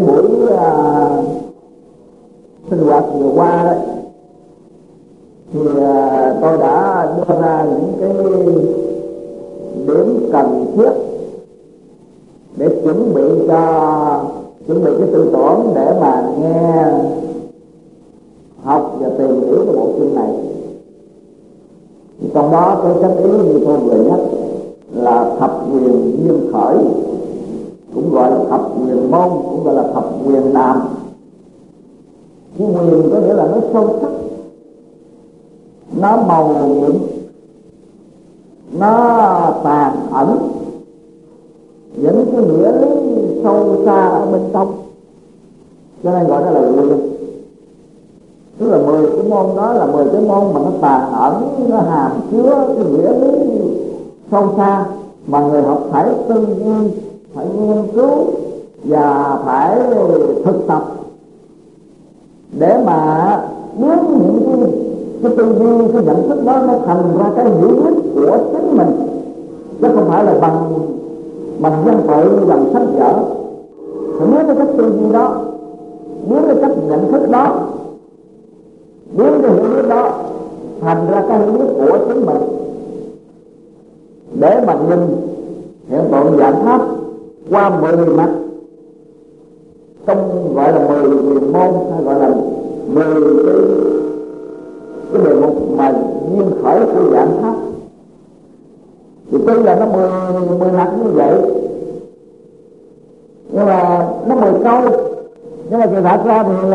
buổi sinh hoạt vừa qua đấy thì tôi đã đưa ra những cái điểm cần thiết để chuẩn bị cái tư tưởng để mà nghe, học và tìm hiểu cái bộ kinh này. Trong đó cái chánh ý như tôi vừa nhắc là thập quyền duyên khởi, cũng gọi là thập quyền môn, cũng gọi là thập quyền nam. Cái quyền có nghĩa là nó sâu sắc, nó màu nhiệm, nó tàn ẩn, những cái nghĩa lý sâu xa ở bên trong, cho nên gọi nó là quyền. Tức là 10 cái môn đó là 10 cái môn mà nó tàn ẩn, nó hàm chứa cái nghĩa lý sâu xa mà người học phải tư duy, phải nghiên cứu và phải thực tập để mà biến những cái tư duy, cái nhận thức đó nó thành ra cái hiểu biết của chính mình, chứ không phải là bằng dân tự, bằng sách vở. Phải biến cái cách tư duy đó, biến cái cách nhận thức đó, biến cái hiểu biết đó thành ra cái hiểu biết của chính mình, để mà nhìn hiện tượng dạng pháp qua 10 mặt, trong gọi là 10 quyền môn, hay gọi là 10 cái đề mục mà duyên khởi của dạng pháp. Thì tuy là nó 10 mặt như vậy, nhưng mà nó 10 câu, nhưng mà chuyện thật ra thì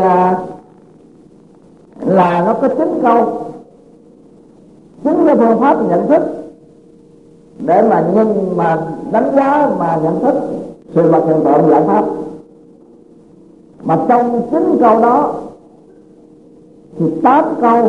là nó có 9 câu, 9 cái phương pháp nhận thức để mà đánh giá mà nhận thức sự vật hiện tượng dạng pháp. Mà trong 9 câu đó thì 8 câu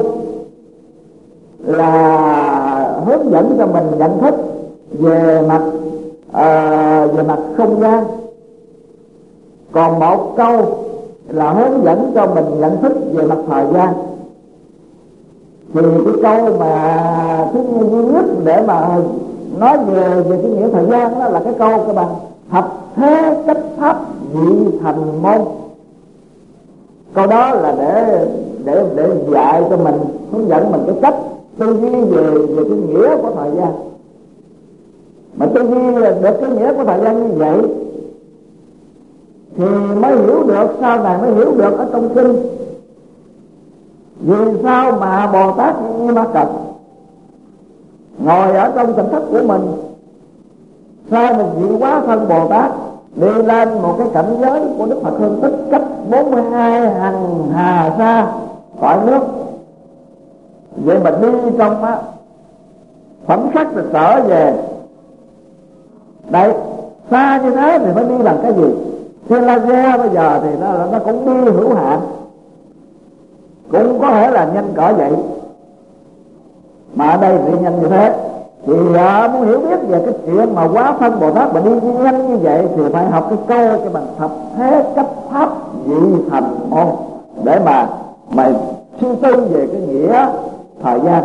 là hướng dẫn cho mình nhận thức về mặt không gian, còn 1 câu là hướng dẫn cho mình nhận thức về mặt thời gian. Thì cái câu mà thứ duy nhất để mà nói về cái nghĩa thời gian đó là cái câu các bạn: thập thế cách pháp dị thành môn. Câu đó là để dạy cho mình, hướng dẫn mình cái cách tư duy về cái nghĩa của thời gian. Mà tư duy được cái nghĩa của thời gian như vậy thì mới hiểu được, sau này mới hiểu được ở trong kinh vì sao mà Bồ Tát Như Ma Cật ngồi ở trong tỉnh thức của mình, sai một vị quá thân Bồ Tát đi lên một cái cảnh giới của Đức Phật Hương Tích cách 42 hằng hà xa cõi nước. Vậy mà đi trong phẩm sắc rồi trở về đây xa như thế thì mới đi bằng cái gì? Thiên laser bây giờ thì nó cũng đi hữu hạn, cũng có thể là nhanh cỡ vậy, mà ở đây thì nhanh như thế. Thì muốn hiểu biết về cái chuyện mà quá thân Bồ Tát mà đi nhanh như vậy thì phải học cái câu cái bằng thập thế cách pháp dị thành môn để mà suy tư về cái nghĩa thời gian.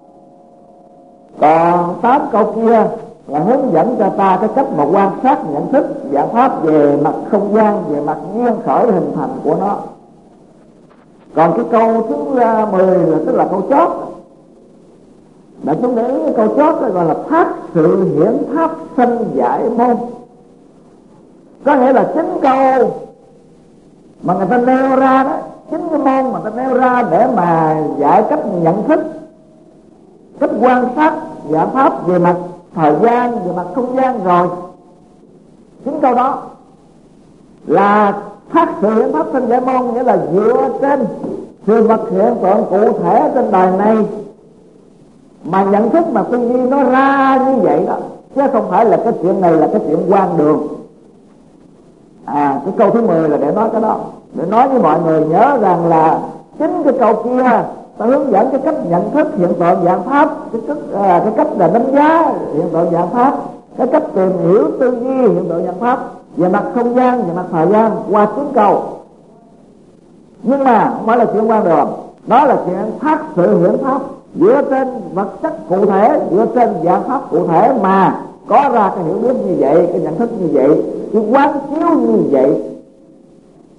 Còn 8 câu kia là hướng dẫn cho ta cái cách mà quan sát nhận thức giải pháp về mặt không gian, về mặt duyên khởi hình thành của nó. Còn cái câu thứ 10 là tức là câu chót, đã chúng để ý câu chót đó gọi là thác sự hiển pháp sanh giải môn. Có nghĩa là 9 câu mà người ta nêu ra đó, 9 cái môn mà người ta nêu ra để mà giải cách nhận thức, cách quan sát giải pháp về mặt thời gian, về mặt không gian rồi. 9 câu đó là thác sự hiển pháp sanh giải môn, nghĩa là dựa trên sự vật hiện tượng cụ thể trên đời này mà nhận thức mà tư duy nó ra như vậy đó, chứ không phải là cái chuyện này là cái chuyện quan đường. Cái câu thứ 10 là để nói cái đó, để nói với mọi người nhớ rằng là chính cái câu kia ta hướng dẫn cái cách nhận thức hiện tượng dạng pháp, cái cách là đánh giá hiện tượng dạng pháp, cái cách tìm hiểu tư duy hiện tượng dạng pháp về mặt không gian, về mặt thời gian qua 9 câu. Nhưng mà không phải là chuyện quan đường, đó là chuyện thác sự hiển pháp dựa trên vật chất cụ thể, dựa trên dạng pháp cụ thể mà có ra cái hiểu biết như vậy, cái nhận thức như vậy, cái quán chiếu như vậy.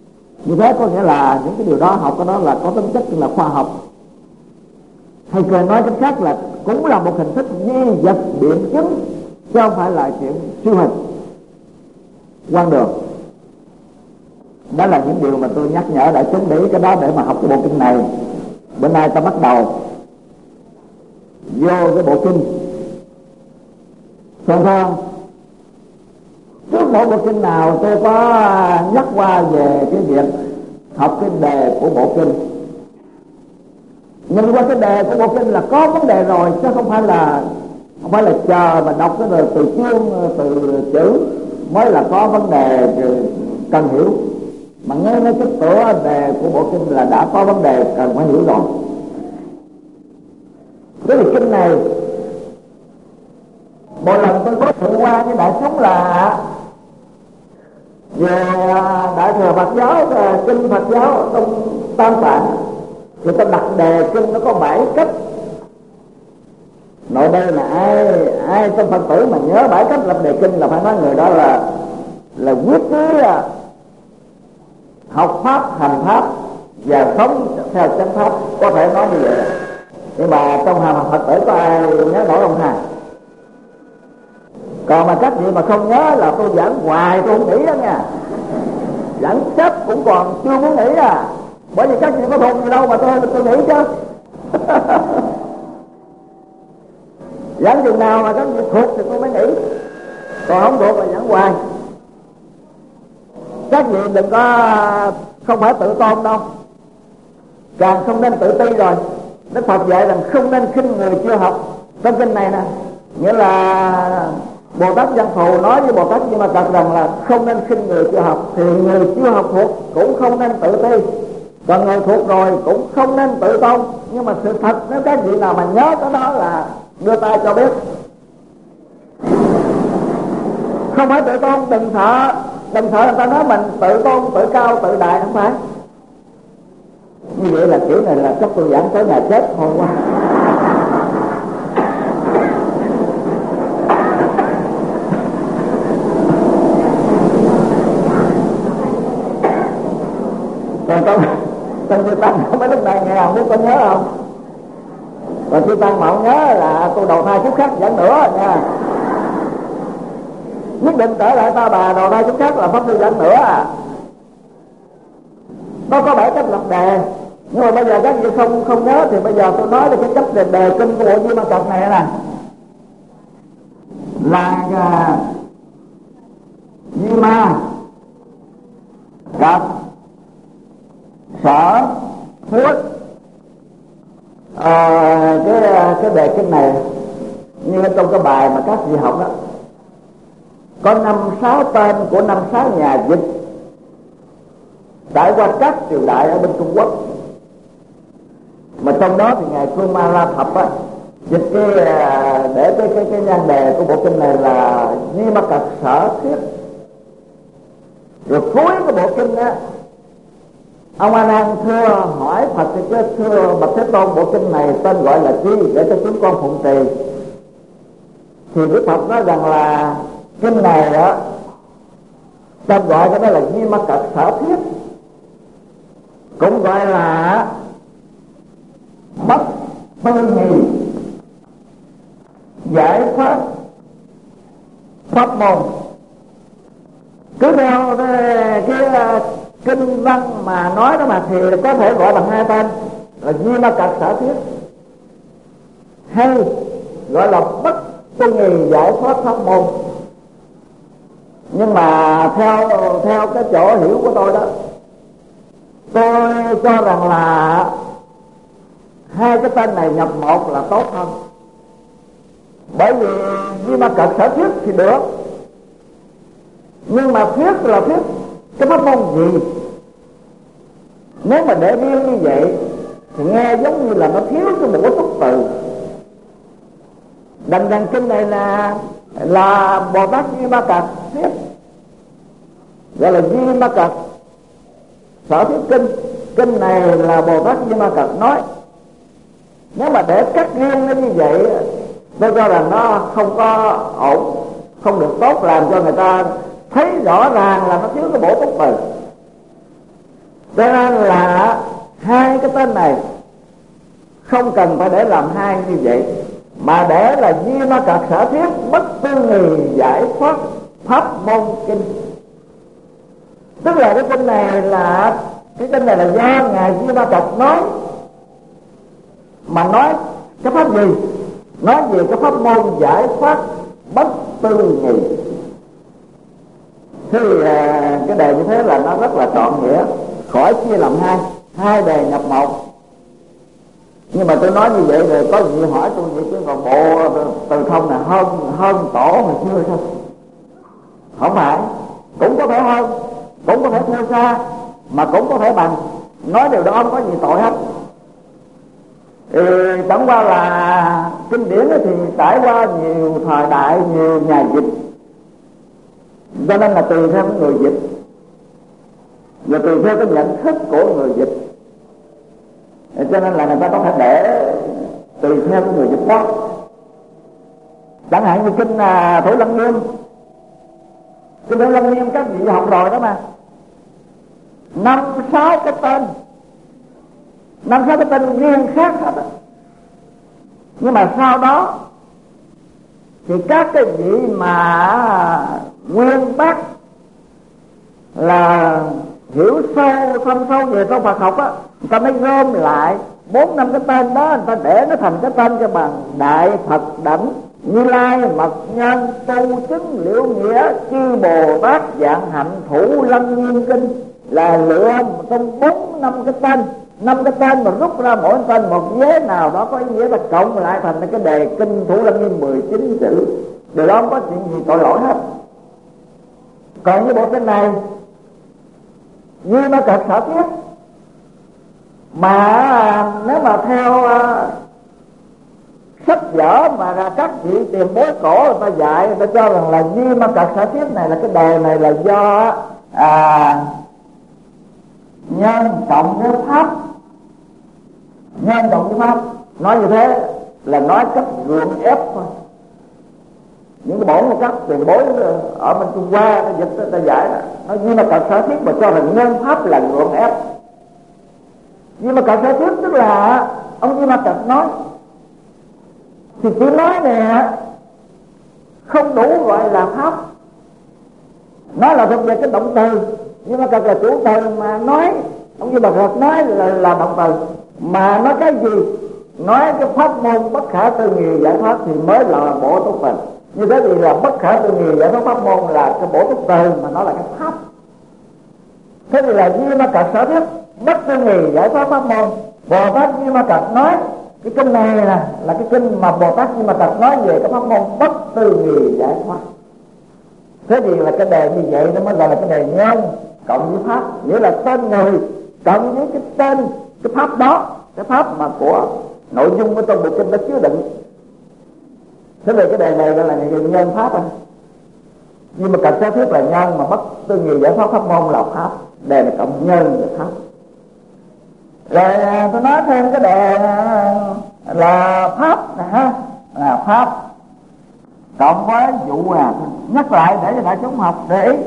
Như thế có nghĩa là những cái điều đó, học cái đó là có tính chất là khoa học, hay cười nói cách khác là cũng là một hình thức di vật biện chứng, chứ không phải là chuyện siêu hình quan đường. Đó là những điều mà tôi nhắc nhở đại chúng để ý cái đó để mà học cái bộ kinh này. Bữa nay ta bắt đầu vô cái bộ kinh Sơn Thơ. Trước mỗi bộ kinh nào tôi có nhắc qua về cái việc học cái đề của bộ kinh. Nhưng qua cái đề của bộ kinh là có vấn đề rồi, chứ không phải là chờ mà đọc cái rồi từ chương từ chữ mới là có vấn đề cần hiểu. Mà nghe nói cái tựa đề của bộ kinh là đã có vấn đề cần phải hiểu rồi. Cái việc kinh này một lần tôi có thử qua với đại chúng là về đại thừa Phật giáo, kinh Phật giáo trong Tam Tạng, người ta đặt đề kinh nó có 7 cách. Nội đây là ai trong Phật tử mà nhớ 7 cách lập đề kinh là phải nói người đó là quyết chí học pháp, hành pháp và sống theo chánh pháp, có thể nói như vậy. Nhưng mà trong hàng Phật tử có ai nhớ nổi không hả? Còn mà cách gì mà không nhớ là tôi giảng hoài tôi không nghĩ đó nha. Giảng chấp cũng còn chưa muốn nghĩ à. Bởi vì các gì có thuộc gì đâu mà tôi nghĩ chứ. Giảng chừng nào mà các gì thuộc thì tôi mới nghĩ, còn không thuộc là giảng hoài. Các vị đừng có, không phải tự tôn đâu, càng không nên tự ti rồi. Đức Phật dạy rằng không nên khinh người chưa học. Trong kinh này nè, nghĩa là Bồ Tát Văn Thù nói với Bồ Tát Di Ma Cật rằng là không nên khinh người chưa học. Thì người chưa học thuộc cũng không nên tự ti, còn người thuộc rồi cũng không nên tự tôn. Nhưng mà sự thật nếu các vị nào mà nhớ cái đó là đưa tay cho biết. Không phải tự tôn, đừng sợ người ta nói mình tự tôn, tự cao, tự đại, không phải. Như vậy là kiểu này là chắc tôi giảng tới ngày chết thôi quá. Còn trong chư tăng mấy lúc này nghe không biết có nhớ không? Còn chư tăng mà không nhớ là tôi đầu thai kiếp khác giảng nữa nha. Nhất định trở lại ta bà đầu thai kiếp khác là pháp sư giảng nữa à. Nó có 7 cách lập đề, nhưng mà bây giờ các vị không nhớ thì bây giờ tôi nói về cái cách đề kinh của bộ Di Ma Cật này nè. Là Di Ma Cật Sở Thuyết. Cái đề kinh này như trong cái bài mà các vị học đó, có 5-6 tên của 5-6 nhà dịch trải qua các triều đại ở bên Trung Quốc. Mà trong đó thì ngài Kuma La Thập á dịch để cái nhan đề của bộ kinh này là Di Ma Cật Sở Thuyết. Rồi cuối cái bộ kinh á, ông A Nan thưa hỏi Phật thì chứ thưa bậc Thế Tôn, bộ kinh này tên gọi là chi để cho chúng con phụng trì? Thì Đức Phật nói rằng là kinh này đó tên gọi cái đó là Di Ma Cật Sở Thuyết, cũng gọi là bất tư nghị giải thoát pháp môn. Cứ theo cái kinh văn mà nói đó mà thì có thể gọi bằng 2 tên là Di Ma Cật Sở Thuyết, hay gọi là bất tư nghị giải thoát pháp môn. Nhưng mà theo cái chỗ hiểu của tôi đó, tôi cho rằng là 2 cái tên này nhập một là tốt hơn. Bởi vì Di Ma Cật Sở Thuyết thì được, nhưng mà thuyết là thuyết cái pháp môn gì? Nếu mà để riêng như vậy thì nghe giống như là nó thiếu cái bổ túc từ. Đành rằng kinh này là Bồ Tát Di Ma Cật thuyết, gọi là Di Ma Cật Sở Thuyết kinh. Kinh này là Bồ Tát Di Ma Cật nói. Nếu mà để cắt riêng nó như vậy, tôi cho rằng nó không có ổn, không được tốt, làm cho người ta thấy rõ ràng là nó thiếu cái bổ túc từ. Cho nên là hai cái tên này không cần phải để làm hai như vậy, mà để là Di Ma Cật Sở Thiết Bất Tư Nghì Giải Thoát Pháp Môn Kinh. Tức là cái kinh này là do ngài Di Ma Cật nói, mà nói cái pháp gì? Nói về cái pháp môn giải thoát bất tư nghì. Thế thì cái đề như thế là nó rất là trọn nghĩa, khỏi chia làm hai đề nhập một. Nhưng mà tôi nói như vậy rồi có gì hỏi tôi vậy, chứ còn bộ từ thông là hơn tổ hồi xưa thôi. Không phải, cũng có thể hơn, cũng có thể thua xa, mà cũng có thể bằng. Nói điều đó không có gì tội hết. Chẳng qua là kinh điển thì trải qua nhiều thời đại, nhiều nhà dịch, cho nên là tùy theo cái người dịch và tùy theo cái nhận thức của người dịch, cho nên là người ta có thể để tùy theo cái người dịch đó. Chẳng hạn như kinh Thủ Lăng Nghiêm, kinh Thủ Lăng Nghiêm các vị học rồi đó mà, 5-6 cái tên riêng khác hết. Nhưng mà sau đó thì các cái vị mà nguyên bác là hiểu sâu, thâm sâu về trong Phật học á, người ta mới gom lại 4-5 cái tên đó, người ta để nó thành cái tên cho bằng Đại Phật Đảnh, Như Lai, Mật Nhân, Tu Chứng, Liễu Nghĩa, Chư Bồ Tát, Dạng Hạnh, Thủ Lăng Nghiêm Kinh, là lựa trong 4-5 cái tên. 5 cái tên mà rút ra mỗi tên một vế nào đó có ý nghĩa, là cộng lại thành cái đề kinh Thủ Lăng Nghiêm 19 chữ. Điều đó không có chuyện gì tội lỗi hết. Còn như bộ kinh này Di Ma Cật Sở Thiết, mà nếu mà theo sách vở mà các vị tiền bối cổ người ta dạy, người ta cho rằng là Di Ma Cật Sở Thiết này là cái đề này là do nhân cộng với pháp. Nhân cộng với pháp nói như thế là nói cách gượng ép thôi. Những cái bổn một cách tiền bối ở bên Trung Hoa ta dịch ta giải đó, nói Di Ma Cật Sở Thiết mà cho rằng nhân pháp là gượng ép. Di Ma Cật Sở Thiết tức là ông Di Ma Cật nói, thì chỉ nói nè không đủ gọi là pháp. Nói là thuộc về cái động từ, nhưng mà Cật là chủ từ, mà nói ông Di Ma Cật nói là động từ. Mà nói cái gì? Nói cái pháp môn bất khả tư nghì giải thoát thì mới là bổ túc tình. Như thế thì là bất khả tư nghì giải thoát pháp môn là cái bổ túc từ, mà nó là cái pháp. Thế thì là Di Ma Cật Sở Thiết bất tư nghì giải thoát pháp môn. Bồ Tát Di Ma Cật nói cái kinh này là cái kinh mà Bồ Tát Di Ma Cật nói về cái pháp môn bất tư nghì giải thoát. Thế thì là cái đề như vậy nó mới gọi là cái đề nhân cộng với pháp, nghĩa là tên người cộng với cái tên cái pháp đó, cái pháp mà của nội dung của trong bộ kinh đã chứa đựng. Thế về cái đề này gọi là nhân pháp anh. Nhưng mà Cật Sở Thiết là nhân, mà bất tư nghì giải thoát pháp môn là pháp. Đề này cộng nhân và pháp. Rồi tôi nói thêm cái đề là pháp này ha, là pháp cộng với vụ nhắc lại để cho đại chúng học để ý.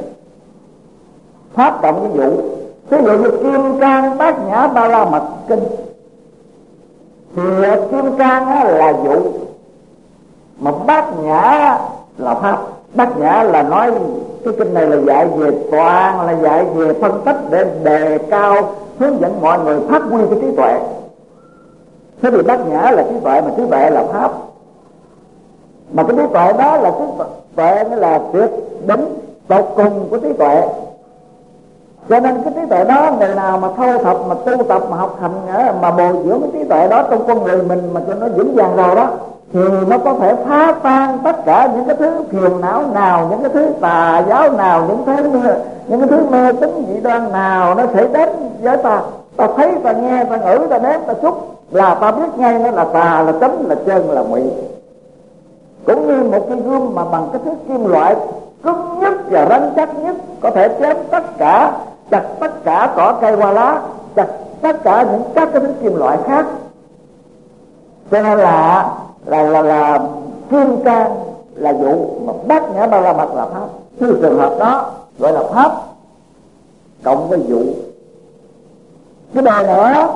Pháp cộng với vụ. Ví dụ như Kim Cang Bát Nhã Ba La Mật Kinh thì Kim Cang là vụ, mà Bát Nhã là pháp. Bát Nhã là nói cái kinh này là dạy về toàn, là dạy về phân tích để đề cao, hướng dẫn mọi người phát huy cái trí tuệ. Thế thì Bát Nhã là trí tuệ, mà trí tuệ là pháp. Mà cái trí tuệ đó là trí tuệ, nó là tuyệt đỉnh tột cùng của trí tuệ. Cho nên cái trí tuệ đó, người nào mà thâu thập, mà tu tập, mà học hành, mà bồi dưỡng cái trí tuệ đó trong con người mình mà cho nó vững vàng rồi đó, thì nó có thể phá tan tất cả những cái thứ phiền não nào, những cái thứ tà giáo nào, những cái thứ mê tín dị đoan nào nó sẽ đến với ta. Ta thấy, ta nghe, ta ngửi, ta nếm, ta xúc là ta biết ngay nó là tà, là chánh, là chân, là ngụy. Cũng như một cái gươm mà bằng cái thứ kim loại cứng nhất và rắn chắc nhất có thể chém tất cả, chặt tất cả cỏ cây hoa lá, chặt tất cả những các cái thứ kim loại khác. Cho nên là Kim Cang là vụ, mà Bát Nhã Ba La Mật là pháp. Thứ trường hợp đó gọi là pháp cộng với vụ. Cái đề nữa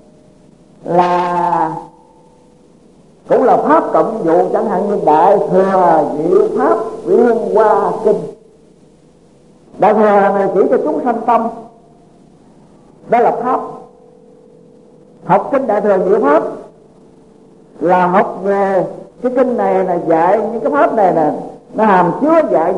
là cũng là pháp cộng vụ, chẳng hạn như Đại Thừa Diệu Pháp Liên Hoa Kinh. Đại Thừa này chỉ cho chúng sanh tâm, đó là pháp. Học kinh Đại Thừa Diệu Pháp là học về cái kinh này, là dạy những cái pháp này nè, nó hàm chứa dạy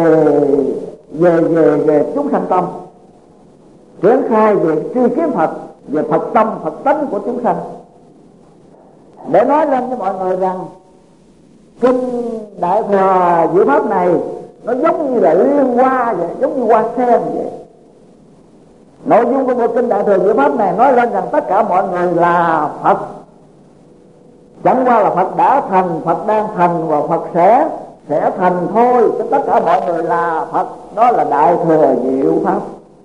về chúng sanh tâm, triển khai về truy kiếm Phật, về Phật tâm, Phật tánh của chúng sanh, để nói lên với mọi người rằng kinh Đại Thừa Diệu Pháp này nó giống như là liên hoa vậy, giống như hoa sen vậy. Nội dung của bộ kinh Đại Thừa Diệu Pháp này nói lên rằng tất cả mọi người là Phật, chẳng qua là Phật đã thành, Phật đang thành và Phật sẽ thành thôi. Chứ tất cả mọi người là Phật, đó là Đại Thừa Diệu Pháp.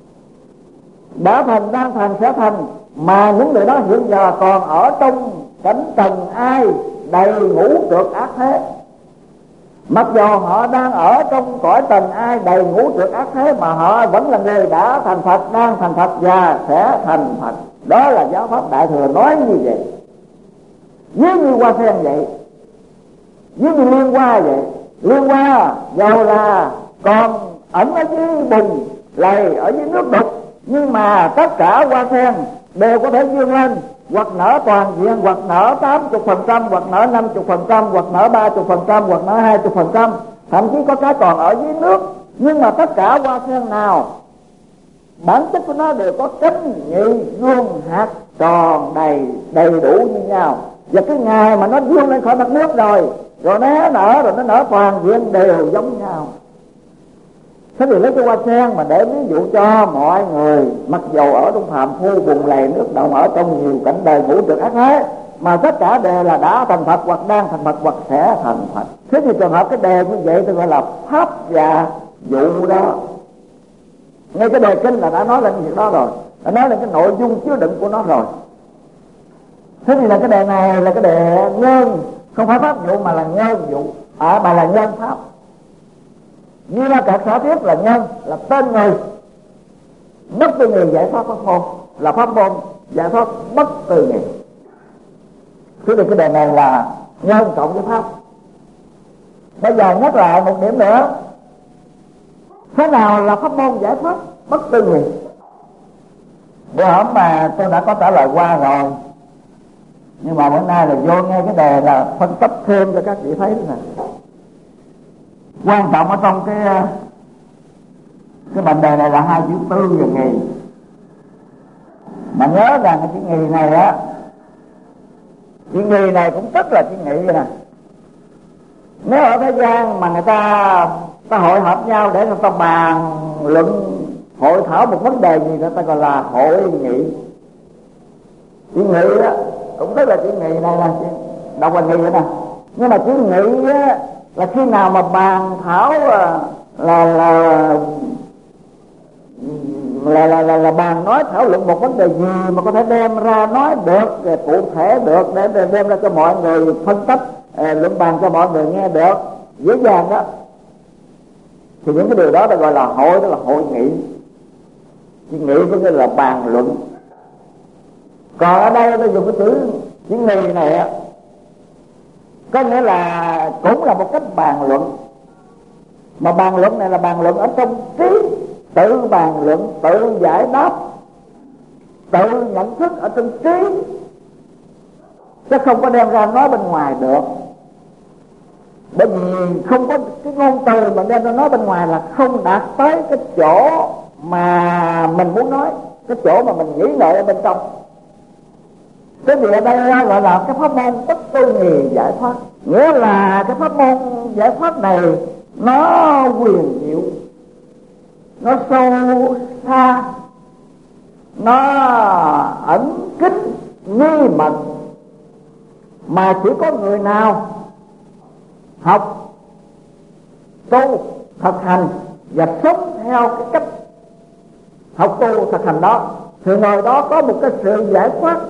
Đã thành, đang thành, sẽ thành, mà những người đó hiện giờ còn ở trong cảnh trần ai đầy ngũ trược ác thế. Mặc dù họ đang ở trong cõi trần ai đầy ngũ trược ác thế, mà họ vẫn là người đã thành Phật, đang thành Phật và sẽ thành Phật. Đó là giáo pháp Đại Thừa nói như vậy. Giống như hoa sen vậy, giống như liên hoa vậy. Liên hoa dầu là còn ẩn ở dưới bùn lầy, ở dưới nước đục, nhưng mà tất cả hoa sen đều có thể vươn lên, hoặc nở toàn diện, hoặc nở 80%, hoặc nở 50%, hoặc nở 30%, hoặc nở 20%, thậm chí có cái còn ở dưới nước. Nhưng mà tất cả hoa sen nào bản chất của nó đều có cánh nhị vuông hạt tròn đầy đủ như nhau. Và cái ngày mà nó vươn lên khỏi mặt nước rồi nó nở, rồi nó nở toàn diện đều giống nhau. Thế thì lấy cái hoa sen mà để ví dụ cho mọi người, mặc dầu ở trong phàm phu bùn lầy nước động, ở trong nhiều cảnh đời ngũ trược ác thế, mà tất cả đều là đã thành Phật, hoặc đang thành Phật, hoặc sẽ thành Phật. Thế thì trường hợp cái đề như vậy tôi gọi là pháp và vụ đó. Ngay cái đề kinh là đã nói lên việc đó rồi, đã nói lên cái nội dung chứa đựng của nó rồi. Thế thì là cái đề này là cái đề nhân, không phải pháp vụ mà là nhân vụ, mà là nhân pháp. Như là các xã thiết là nhân, là tên người. Bất tư nghì giải thoát pháp môn, là pháp môn giải thoát bất tư nghì. Thế thì cái đề này là nhân cộng với pháp. Bây giờ nhắc lại một điểm nữa, thế nào là pháp môn giải thoát bất tư nghì? Bữa hôm mà tôi đã có trả lời qua rồi, nhưng mà bữa nay là vô nghe cái đề là phân tích thêm cho các vị thấy thế này. Quan trọng ở trong cái mệnh đề này là hai chữ tư và nghì. Mà nhớ rằng cái chữ nghì này á, chữ nghì này cũng rất là chữ nghì vậy nè. Nếu ở thế gian mà người ta hội họp nhau để người ta bàn luận hội thảo một vấn đề gì, người ta gọi là hội nghị. Chữ nghị á cũng rất là chữ nghị này nè, đọc là nghị vậy nè. Nhưng mà chữ nghị á là khi nào mà bàn thảo là bàn nói thảo luận một vấn đề gì mà có thể đem ra nói được, cụ thể được, để đem ra cho mọi người phân tích, luận bàn cho mọi người nghe được dễ dàng đó, thì những cái điều đó được gọi là hội, đó là hội nghị. Chữ nghị có nghĩa là bàn luận. Còn ở đây tôi dùng cái chữ nghị này á, có nghĩa là cũng là một cách bàn luận. Mà bàn luận này là bàn luận ở trong trí, tự bàn luận, tự giải đáp, tự nhận thức ở trong trí, chứ không có đem ra nói bên ngoài được. Bởi vì không có cái ngôn từ mà đem ra nói bên ngoài là không đạt tới cái chỗ mà mình muốn nói, cái chỗ mà mình nghĩ ngợi ở bên trong. Cái gì ở đây gọi là cái pháp môn bất tư nghì giải thoát. Nghĩa là cái pháp môn giải thoát này nó quyền diệu, nó sâu xa, nó ẩn kín nghi mật, mà chỉ có người nào học, tu, thực hành và sống theo cái cách học tu thực hành đó, thì người đó có một cái sự giải thoát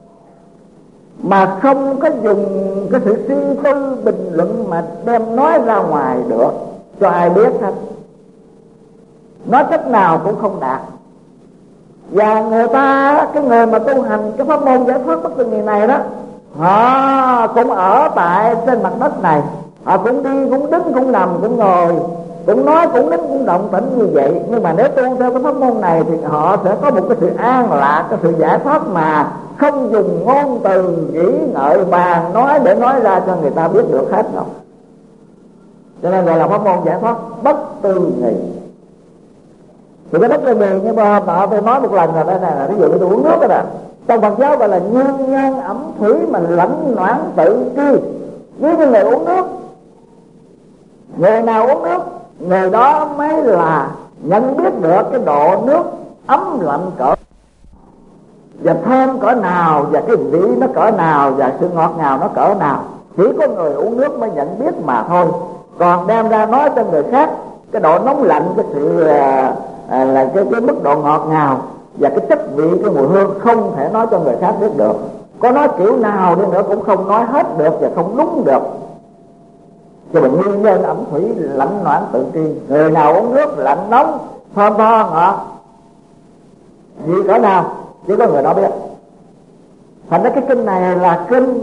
mà không có dùng cái sự suy tư bình luận mà đem nói ra ngoài được cho ai biết hết. Nói cách nào cũng không đạt. Và người ta, cái người mà tu hành cái pháp môn giải thoát bất tư nghị này đó, họ cũng ở tại trên mặt đất này, họ cũng đi, cũng đứng, cũng nằm, cũng ngồi, cũng nói, cũng đứng, cũng động tĩnh như vậy. Nhưng mà nếu tu theo cái pháp môn này thì họ sẽ có một cái sự an lạc, cái sự giải thoát mà không dùng ngôn từ nghĩ ngợi bàn nói để nói ra cho người ta biết được hết đâu. Cho nên gọi là pháp môn giải thoát bất tư nghị. Thì cái bất tư nghị như mà họ tôi nói một lần rồi, đây này là ví dụ như tôi uống nước đó nè, trong Phật giáo gọi là nhân nhân ẩm thủy mà lãnh noãn tự tri. Nếu như người uống nước, người nào uống nước, người đó mới là nhận biết được cái độ nước ấm lạnh cỡ và thơm cỡ nào, và cái vị nó cỡ nào, và sự ngọt ngào nó cỡ nào. Chỉ có người uống nước mới nhận biết mà thôi. Còn đem ra nói cho người khác cái độ nóng lạnh, cái sự là cái mức độ ngọt ngào và cái chất vị, cái mùi hương, không thể nói cho người khác biết được. Có nói kiểu nào đi nữa cũng không nói hết được và không đúng được. Cho mình nguyên nhân ẩm thủy lãnh noãn tự tri. Người nào uống nước lạnh nóng, thơm tho ngọt gì cỡ nào chỉ có người đó biết. Thành ra cái kinh này là kinh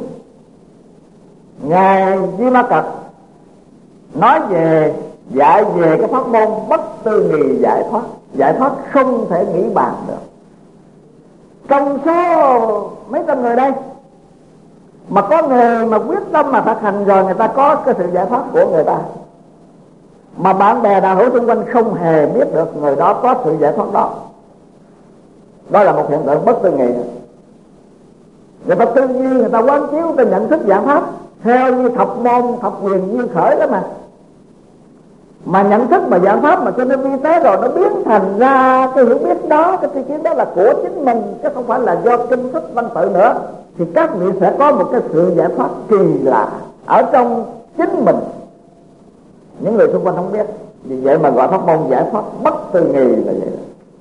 ngài Di Ma Cật nói về, dạy về cái pháp môn bất tư nghị giải thoát. Giải thoát không thể nghĩ bàn được. Trong số mấy trăm người đây mà có người mà quyết tâm mà thực hành rồi, người ta có cái sự giải thoát của người ta, mà bạn bè đạo hữu xung quanh không hề biết được người đó có sự giải thoát đó. Đó là một hiện tượng bất tư nghị. Người ta tư duy, người ta quán chiếu, người ta nhận thức giải pháp theo như thập môn thập quyền duyên khởi đó mà nhận thức mà giải pháp mà cho nên vi tế rồi nó biến thành ra cái hiểu biết đó, cái tri kiến đó là của chính mình chứ không phải là do kinh thức văn tự nữa. Thì các vị sẽ có một cái sự giải thoát kỳ lạ ở trong chính mình, những người xung quanh không biết. Vì vậy mà gọi pháp môn giải thoát bất tư nghị là vậy.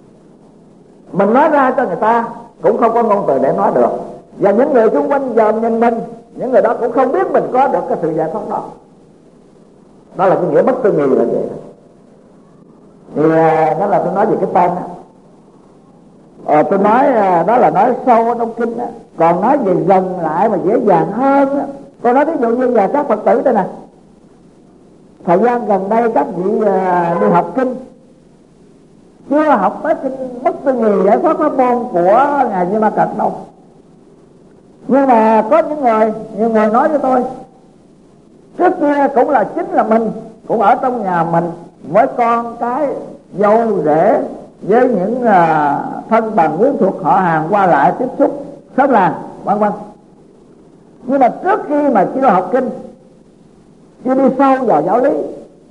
Mình nói ra cho người ta cũng không có ngôn từ để nói được, và những người xung quanh dòm nhìn mình, những người đó cũng không biết mình có được cái sự giải thoát đó. Đó là cái nghĩa bất tư nghị là vậy. Thì đó là tôi nói về cái tên đó. Tôi nói đó là nói sâu ở trong kinh đó. Còn nói về dần lại mà dễ dàng hơn đó. Tôi nói ví dụ như là các Phật tử đây nè, thời gian gần đây các vị đi học kinh, chưa học tới kinh bất tư nghị giải thoát pháp môn của ngài Di Ma Cật đâu. Nhưng mà có nhiều người nói với tôi, trước kia cũng là chính là mình, cũng ở trong nhà mình với con cái dâu rể, với những thân bằng quyến thuộc họ hàng qua lại tiếp xúc xóm làng vân vân. Nhưng mà trước khi mà chưa học kinh, chưa đi sâu vào giáo lý,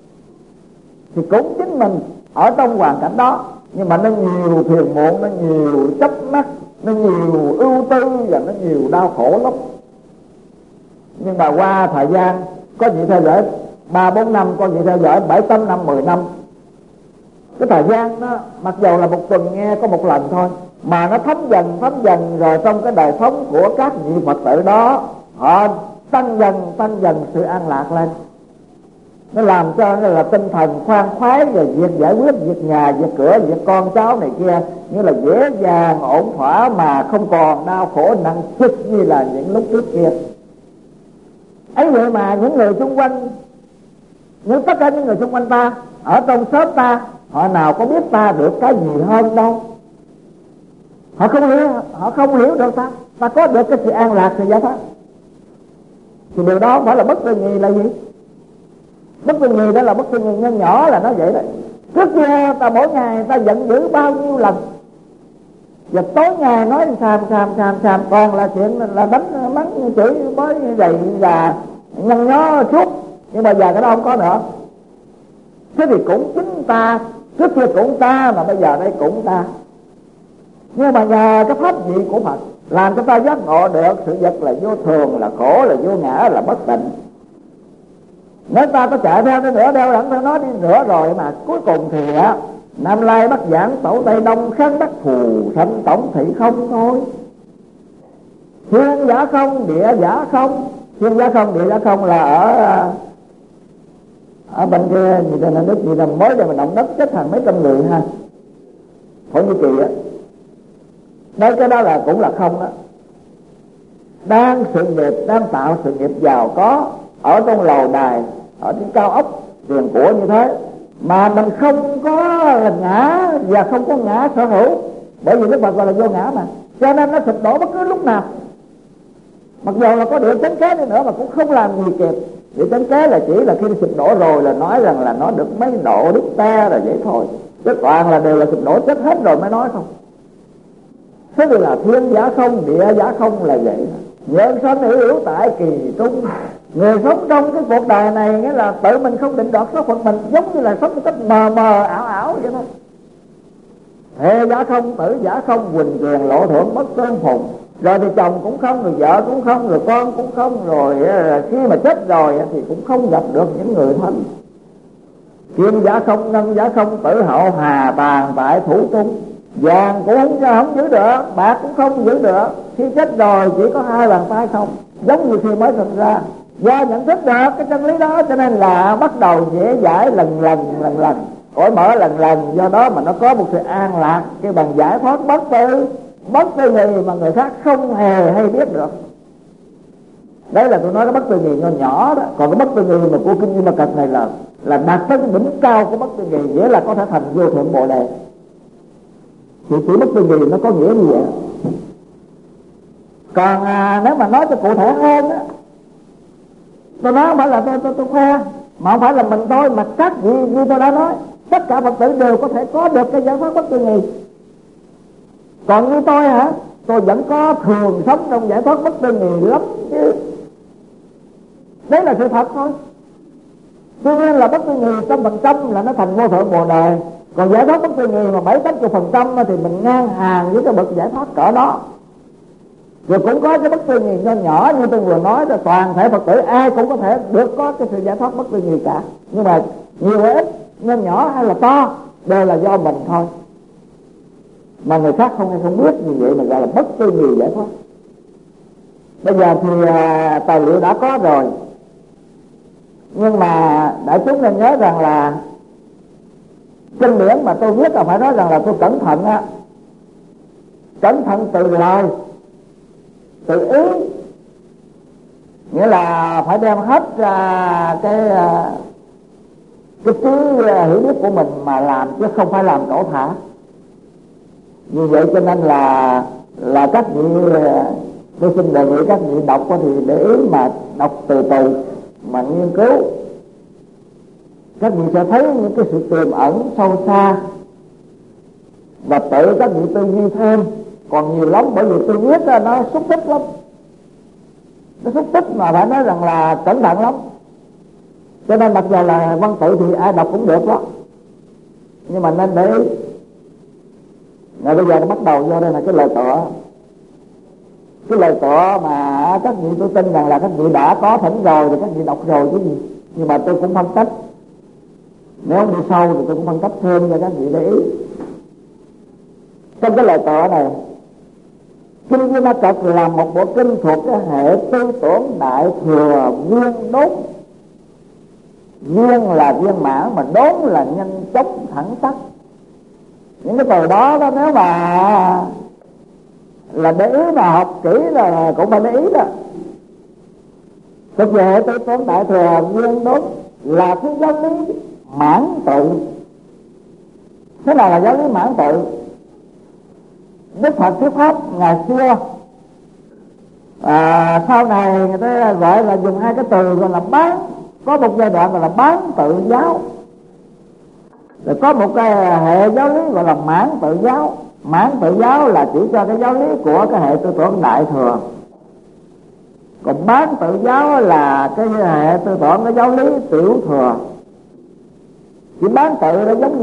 thì cũng chính mình ở trong hoàn cảnh đó, nhưng mà nó nhiều phiền muộn, nó nhiều chấp mắc, nó nhiều ưu tư và nó nhiều đau khổ lắm. Nhưng mà qua thời gian có gì theo dõi 3-4 năm, có gì theo dõi 7-8 năm, 10 năm, cái thời gian đó mặc dầu là một tuần nghe có một lần thôi, mà nó thấm dần rồi trong cái đời sống của các vị Phật tử đó, họ tăng dần sự an lạc lên. Nó làm cho là tinh thần khoan khoái về việc giải quyết việc nhà, việc cửa, việc con cháu này kia, như là dễ dàng ổn thỏa mà không còn đau khổ nặng trịch như là những lúc trước kia. Ấy vậy mà những người xung quanh, tất cả những người xung quanh ta ở trong xóm ta, họ nào có biết ta được cái gì hơn đâu. Họ không hiểu được ta có được cái sự an lạc, sự giải thoát. Thì điều đó không phải là bất tư nghị là gì? Bất tư nghị đó là bất tư nghị nhân nhỏ, là nó vậy đó. Trước kia ta mỗi ngày ta giận dữ bao nhiêu lần, và tối ngày nói xàm, còn là chuyện là đánh mắng chửi bới như vậy và nhăn nhó suốt. Nhưng mà giờ cái đó không có nữa. Thế thì cũng chính ta, trước kia cũng ta mà bây giờ đây cũng ta. Nhưng mà nhờ cái pháp vị của Phật làm cho ta giác ngộ được sự vật là vô thường, là khổ, là vô ngã, là bất tịnh. Nếu ta có chạy theo nó nữa, đeo đẳng theo nó đi nữa rồi mà cuối cùng thì Nam Lai Bắc Giảng, Tổ Tây Đông, Kháng Bắc Phù Sanh, Tổng Thị không thôi. Thiên giả không, địa giả không. Thiên giả không, địa giả không là ở bên kia gì là nước gì là mới đây mà động đất chết hàng mấy trăm người ha, Thổ Nhĩ Kỳ á. Nói cái đó là cũng là không đó. Đang sự nghiệp, đang tạo sự nghiệp giàu có ở trong lầu đài, ở trên cao ốc, tiền của như thế, mà mình không có là ngã và không có ngã sở hữu, bởi vì Đức Phật gọi là vô ngã mà, cho nên nó sụp đổ bất cứ lúc nào. Mặc dù là có địa chánh kế đi nữa mà cũng không làm gì kịp. Địa chánh kế là chỉ là khi sụp đổ rồi là nói rằng là nó được mấy độ đứt te rồi vậy thôi, chứ toàn là đều là sụp đổ chết hết rồi mới nói không. Thế thì là thiên giả không, địa giả không là vậy. Nhân sanh hữu hữu tại kỳ trung. Người sống trong cái cuộc đời này nghĩa là tự mình không định đoạt số phận mình, giống như là sống một cách mờ mờ ảo ảo vậy thôi. Thề giả không, tử giả không, quỳnh quyền lộ thưởng bất tương phùng. Rồi thì chồng cũng không, rồi vợ cũng không, rồi con cũng không, rồi khi mà chết rồi thì cũng không gặp được những người thân. Kim giả không, ngân giả không, tử hậu hà tàn tại thủ trung. Vàng cũng không giữ được, bạc cũng không giữ được, khi chết rồi chỉ có hai bàn tay không, giống như khi mới sinh ra. Do nhận thức được cái chân lý đó cho nên là bắt đầu dễ dãi lần lần cõi mở lần, do đó mà nó có một sự an lạc, cái bằng giải thoát bất tư nghị mà người khác không hề hay biết được. Đấy là tôi nói cái bất tư nghị nhỏ đó. Còn cái bất tư nghị mà của kinh Di Ma Cật này là đạt tới cái đỉnh cao của bất tư nghị, nghĩa là có thể thành vô thượng Bồ Đề. Thì chữ bất tư nghị nó có nghĩa như vậy. Còn nếu mà nói cho cụ thể hơn á, tôi nói không phải là tôi khoe, mà không phải là mình thôi, mà các vị như tôi đã nói, tất cả Phật tử đều có thể có được cái giải pháp bất tư nghị. Còn như tôi hả, tôi vẫn có thường sống trong giải thoát bất tư nghị lắm chứ. Đấy là sự thật thôi. Tuy nhiên là bất tư nghị 100% là nó thành vô thượng Bồ Đề. Còn giải thoát bất tư nghị mà 70-80% thì mình ngang hàng với cái bậc giải thoát cỡ đó. Rồi cũng có cái bất tư nghị nho nhỏ như tôi vừa nói, là toàn thể Phật tử ai cũng có thể được có cái sự giải thoát bất tư nghị cả. Nhưng mà nhiều hay ít, nho nhỏ hay là to, đều là do mình thôi, mà người khác không biết. Như vậy mà gọi là bất tư nghị giải thoát. Bây giờ thì tài liệu đã có rồi, nhưng mà đại chúng nên nhớ rằng là kinh điển mà tôi viết là phải nói rằng là tôi cẩn thận á, cẩn thận từ lời, từ ý, nghĩa là phải đem hết ra cái trí hiểu biết của mình mà làm, chứ không phải làm cẩu thả. Như vậy cho nên là các vị, tôi xin đề nghị các vị đọc thì để ý mà đọc từ từ mà nghiên cứu, các vị sẽ thấy những cái sự tiềm ẩn sâu xa, và tự các vị tư duy thêm còn nhiều lắm. Bởi vì tôi viết ra nó xúc tích lắm, nó xúc tích mà phải nói rằng là cẩn thận lắm. Cho nên mặc dù là văn tự thì ai đọc cũng được đó, nhưng mà nên để ý. Rồi bây giờ nó bắt đầu vô đây là cái lời tựa. Cái lời tựa mà các vị tôi tin rằng là các vị đã có thỉnh rồi, thì các vị đọc rồi chứ gì. Nhưng mà tôi cũng phân tích, nếu đi sâu thì tôi cũng phân tích thêm cho các vị để ý. Trong cái lời tựa này, kinh Di Ma Cật là một bộ kinh thuộc cái hệ tư tưởng đại thừa viên đốn. Viên là viên mãn, mà đốn là nhanh chóng thẳng tắp. Những cái từ đó nếu mà là để ý mà học kỹ là cũng phải để ý đó. Thực về tư tưởng đại thừa viên đốn là cái giáo lý mãn tự. Thế nào là giáo lý mãn tự? Đức Phật thuyết pháp ngày xưa, sau này người ta gọi là dùng hai cái từ gọi là bán. Có một giai đoạn gọi là bán tự giáo, rồi có một cái hệ giáo lý gọi là mãn tự giáo. Mãn tự giáo là chỉ cho cái giáo lý của cái hệ tư tưởng đại thừa. Còn bán tự giáo là cái hệ tư tưởng cái giáo lý tiểu thừa. Chỉ bán tự nó giống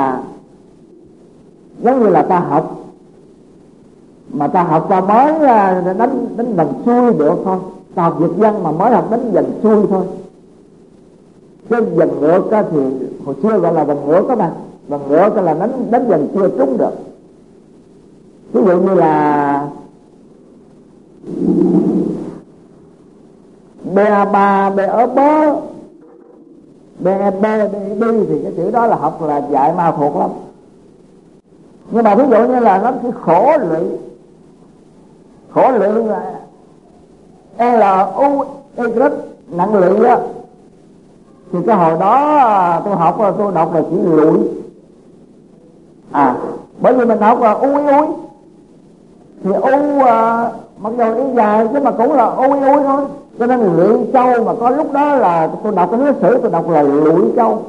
như là ta học, mà ta học ta mới đánh vần xuôi được thôi. Ta học Việt văn mà mới học đánh vần xuôi thôi. Cái vần ngược thì hồi xưa gọi là vần ngược các bạn. Vần ngược là đánh vần chưa trúng được. Ví dụ như là ba b ở bớ, b thì cái chữ đó là học là dạy mau thuộc lắm. Nhưng mà ví dụ như là nó chỉ khổ lụy, khổ luyện LU nặng lụy á, thì cái hồi đó tôi học tôi đọc là chỉ lụi. Bởi vì mình học là ui thì mặc dù ý dài chứ mà cũng là ui thôi, cho nên lụy châu. Mà có lúc đó là tôi đọc cái thứ sử, tôi đọc là lụi châu,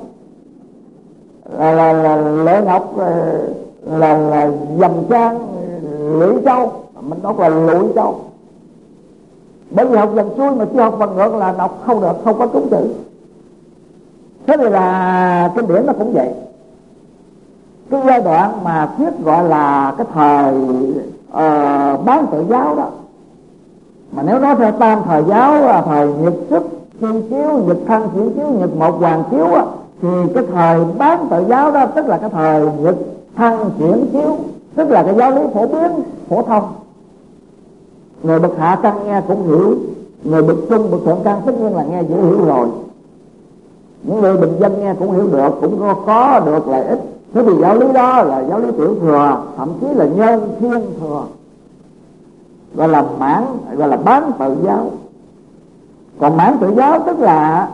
là Lệ Ngọc, là dầm trang lụy châu, mình đọc là lụi châu. Bởi vì học dần xuôi mà chưa học phần ngược là đọc không được, không có trúng chữ. Thế thì là kinh điển nó cũng vậy. Cái giai đoạn mà thuyết gọi là cái thời bán tự giáo đó, mà nếu nói theo tam thời giáo là thời nhật xuất thiên chiếu, nhật thân chuyển chiếu, nhật một hoàng chiếu á, thì cái thời bán tự giáo đó tức là cái thời nhật thân chuyển chiếu, tức là cái giáo lý phổ biến phổ thông. Người bậc hạ căn nghe cũng hiểu, người bậc trung bậc thượng căn tất nhiên là nghe dễ hiểu rồi, những người bình dân nghe cũng hiểu được, cũng có được lợi ích. Thế thì giáo lý đó là giáo lý tiểu thừa, thậm chí là nhân thiên thừa, gọi là bán tự giáo. Còn mãn tự giáo tức là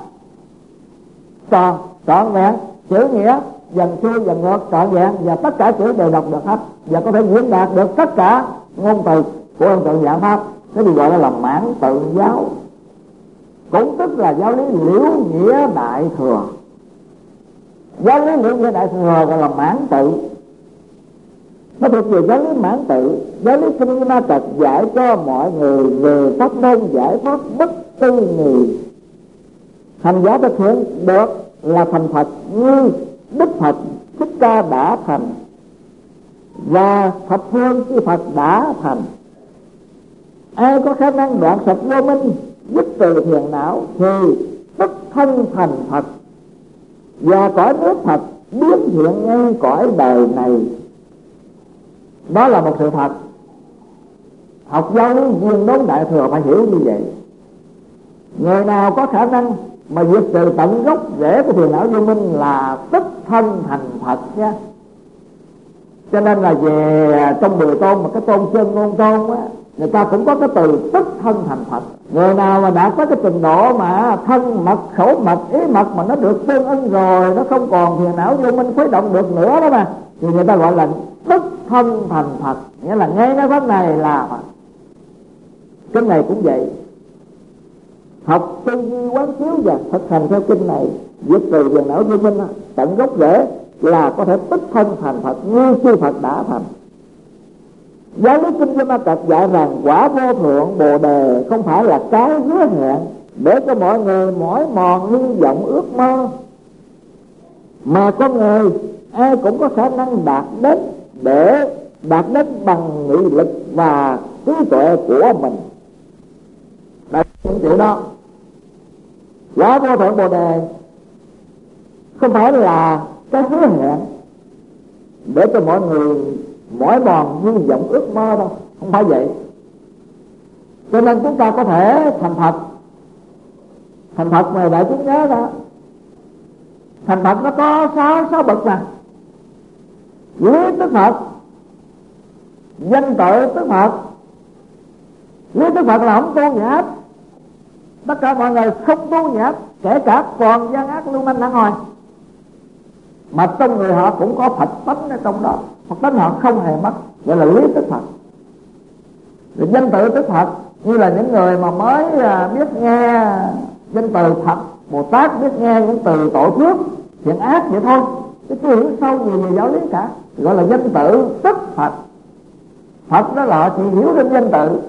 trọn vẹn, chữ nghĩa dần xuôi dần ngược trọn vẹn, và tất cả chữ đều đọc được hết, và có thể diễn đạt được tất cả ngôn từ của ông tự dạng pháp. Thế thì gọi là mãn tự giáo, cũng tức là giáo lý liễu nghĩa đại thừa. Giáo lý liễu nghĩa đại thừa gọi là mãn tự, nó thuộc về giáo lý mãn tự. Giáo lý Kinh Ma Tật dạy cho mọi người về pháp môn giải pháp bất tư nghì. Hành giả thực hiện được là thành Phật như Đức Phật Thích Ca đã thành, và thập phương chư Phật đã thành. Ai có khả năng đoạn sạch vô minh, dứt từ phiền não, thì tức thân thành Phật, và cõi nước Phật biến hiện ngay cõi đời này. Đó là một sự thật. Học giáo lý viên đốn đại thừa phải hiểu như vậy. Người nào có khả năng mà diệt trừ tận gốc rễ của phiền não vô minh là tức thân thành Phật nhé. Cho nên là về trong 10 tôn mà cái tôn chân ngôn tôn á, người ta cũng có cái từ tức thân thành Phật. Người nào mà đã có cái trình độ mà thân mật, khẩu mật, ý mật mà nó được tương ưng rồi, nó không còn phiền não vô minh khuấy động được nữa đó mà, thì người ta gọi là tức thân thành Phật, nghĩa là ngay cái pháp này là Phật. Cái này cũng vậy. Học tư duy quán chiếu và thực hành theo kinh này, diệt trừ phiền não vô minh tận gốc rễ, là có thể tức thân thành Phật như chư Phật đã thành. Giáo lý Kinh Ma Tật dạy rằng quả vô thượng Bồ Đề không phải là cái hứa hẹn để cho mọi người mỏi mòn hy vọng ước mơ, mà con người ai cũng có khả năng đạt đến, để đạt đến bằng nghị lực và trí tuệ của mình. Là những chuyện đó. Quả vô thượng Bồ Đề không phải là cái hứa hẹn để cho mọi người mỏi mòn hy vọng ước mơ đâu, không phải vậy. Cho nên chúng ta có thể thành Phật. Thành Phật mà đại chúng nhớ đó, thành Phật nó có sáu bậc mà. Lý tức Phật, danh tự tức Phật. Lý tức Phật là không tu nháp, tất cả mọi người không tu nháp, kể cả còn gian ác lưu manh hẳn hoi, mà trong người họ cũng có Phật tánh ở trong đó. Phật tánh họ không hề mất, gọi là lý tức Phật. Rồi danh tự tức Phật, như là những người mà mới biết nghe danh từ Phật Bồ Tát, biết nghe những từ tội phước thiện ác vậy thôi, chứ chưa hiểu sâu gì về giáo lý cả, gọi là danh tự tức Phật. Phật đó là họ chỉ hiểu đến danh tự,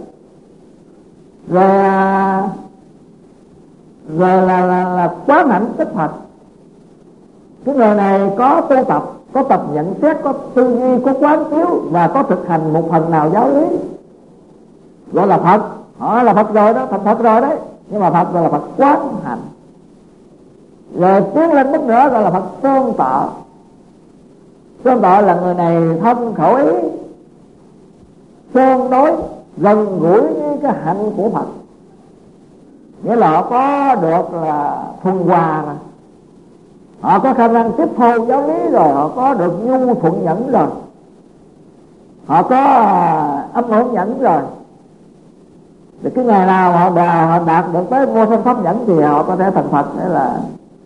rồi là quán hạnh tức Phật. Cái người này có tu tập, có tập nhận xét, có tư duy, có quán chiếu và có thực hành một phần nào giáo lý, gọi là Phật. Họ là Phật rồi đó, thành Phật rồi đấy. Nhưng mà Phật gọi là Phật quán hành. Rồi tiến lên mức nữa gọi là Phật tương tọ. Tương tọ là người này thông khẩu ý tương đối gần gũi với cái hạnh của Phật, nghĩa là họ có được là thuần hòa mà. Họ có khả năng tiếp thu giáo lý rồi, họ có được nhu thuận nhẫn rồi, họ có âm hưởng nhẫn rồi, Thì cái ngày nào họ đạt được tới vô sanh pháp nhẫn thì họ có thể thành Phật, thế là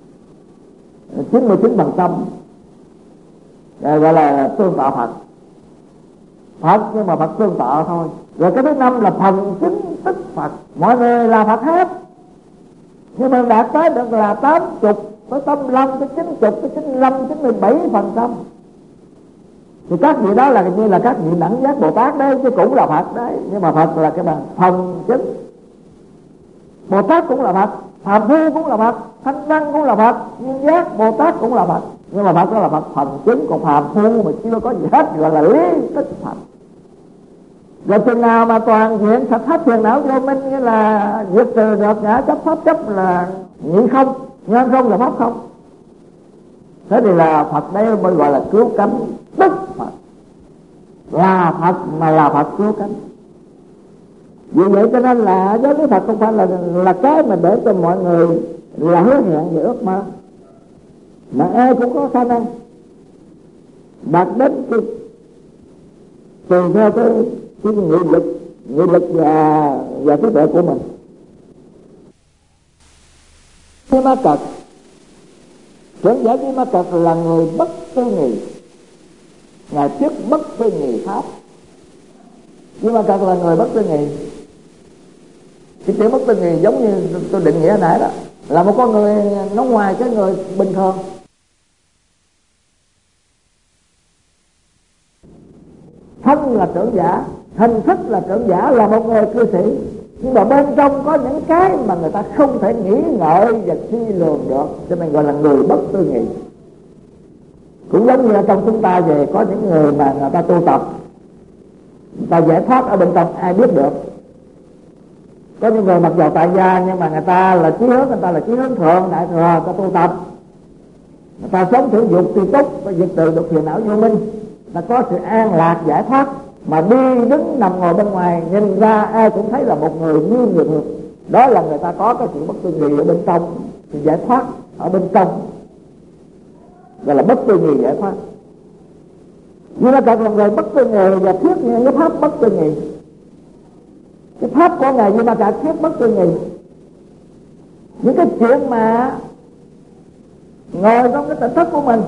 99%, gọi là tương tự Phật. Phật nhưng mà Phật tương tự thôi. Rồi cái thứ năm là phần chính tức Phật, mọi người là Phật hết, nhưng mà đạt tới được là 80 tới 85 tới 90 tới 95 97%. Thì các vị đó là như là các vị đẳng giác Bồ Tát đấy, chứ cũng là Phật đấy. Nhưng mà Phật là cái bằng phần chính. Bồ Tát cũng là Phật, Phạm Phu cũng là Phật, Thanh Văn cũng là Phật, Duyên Giác Bồ Tát cũng là Phật. Nhưng mà Phật đó là Phật phần chính, còn Phạm Phu mà chưa có gì hết gọi là lý tức Phật. Rồi chừng nào mà toàn diện sạch hết phiền não vô minh, nghĩa là diệt trừ được ngã chấp pháp chấp là nhị không, nhân không là pháp không. Thế thì là Phật đấy mới gọi là cứu cánh tức Phật, là Phật mà là Phật cứu cánh. Vì vậy cho nên là giáo lý Phật không phải là cái mà để cho mọi người là hứa hẹn và ước mơ, mà ai cũng có khả năng đạt đến cái tùy theo cái nghị lực và trí tuệ của mình. Khi Ma Cật, trưởng giả của Ma Cật là người bất tư nghì, ngài thuyết bất tư nghì pháp. Nhưng Ma Cật là người bất tư nghì. Cái chữ bất tư nghì giống như tôi định nghĩa nãy đó, là một con người nó ngoài cái người bình thường. Thân là trưởng giả, hình thức là trưởng giả, là một người cư sĩ, nhưng mà bên trong có những cái mà người ta không thể nghĩ ngợi và suy lường được, cho nên gọi là người bất tư nghì. Cũng giống như trong chúng ta về có những người mà người ta tu tập, người ta giải thoát ở bên trong ai biết được. Có những người mặc dầu tại gia nhưng mà người ta là chí hướng, người ta là chí hướng thượng đại thừa, người ta tu tập, người ta sống thử dục tri túc và diệt trừ được phiền não vô minh, là có sự an lạc giải thoát, mà đi đứng nằm ngồi bên ngoài nhìn ra ai cũng thấy là một người như người thường. Đó là người ta có cái sự bất tư nghì ở bên trong, sự giải thoát ở bên trong, gọi là bất tư nghì giải thoát. Nhưng mà cả con người bất tư nghì và thuyết những cái pháp bất tư nghì. Cái pháp của ngài nhưng mà cả thuyết bất tư nghì. Những cái chuyện mà ngồi trong cái tỉnh thức của mình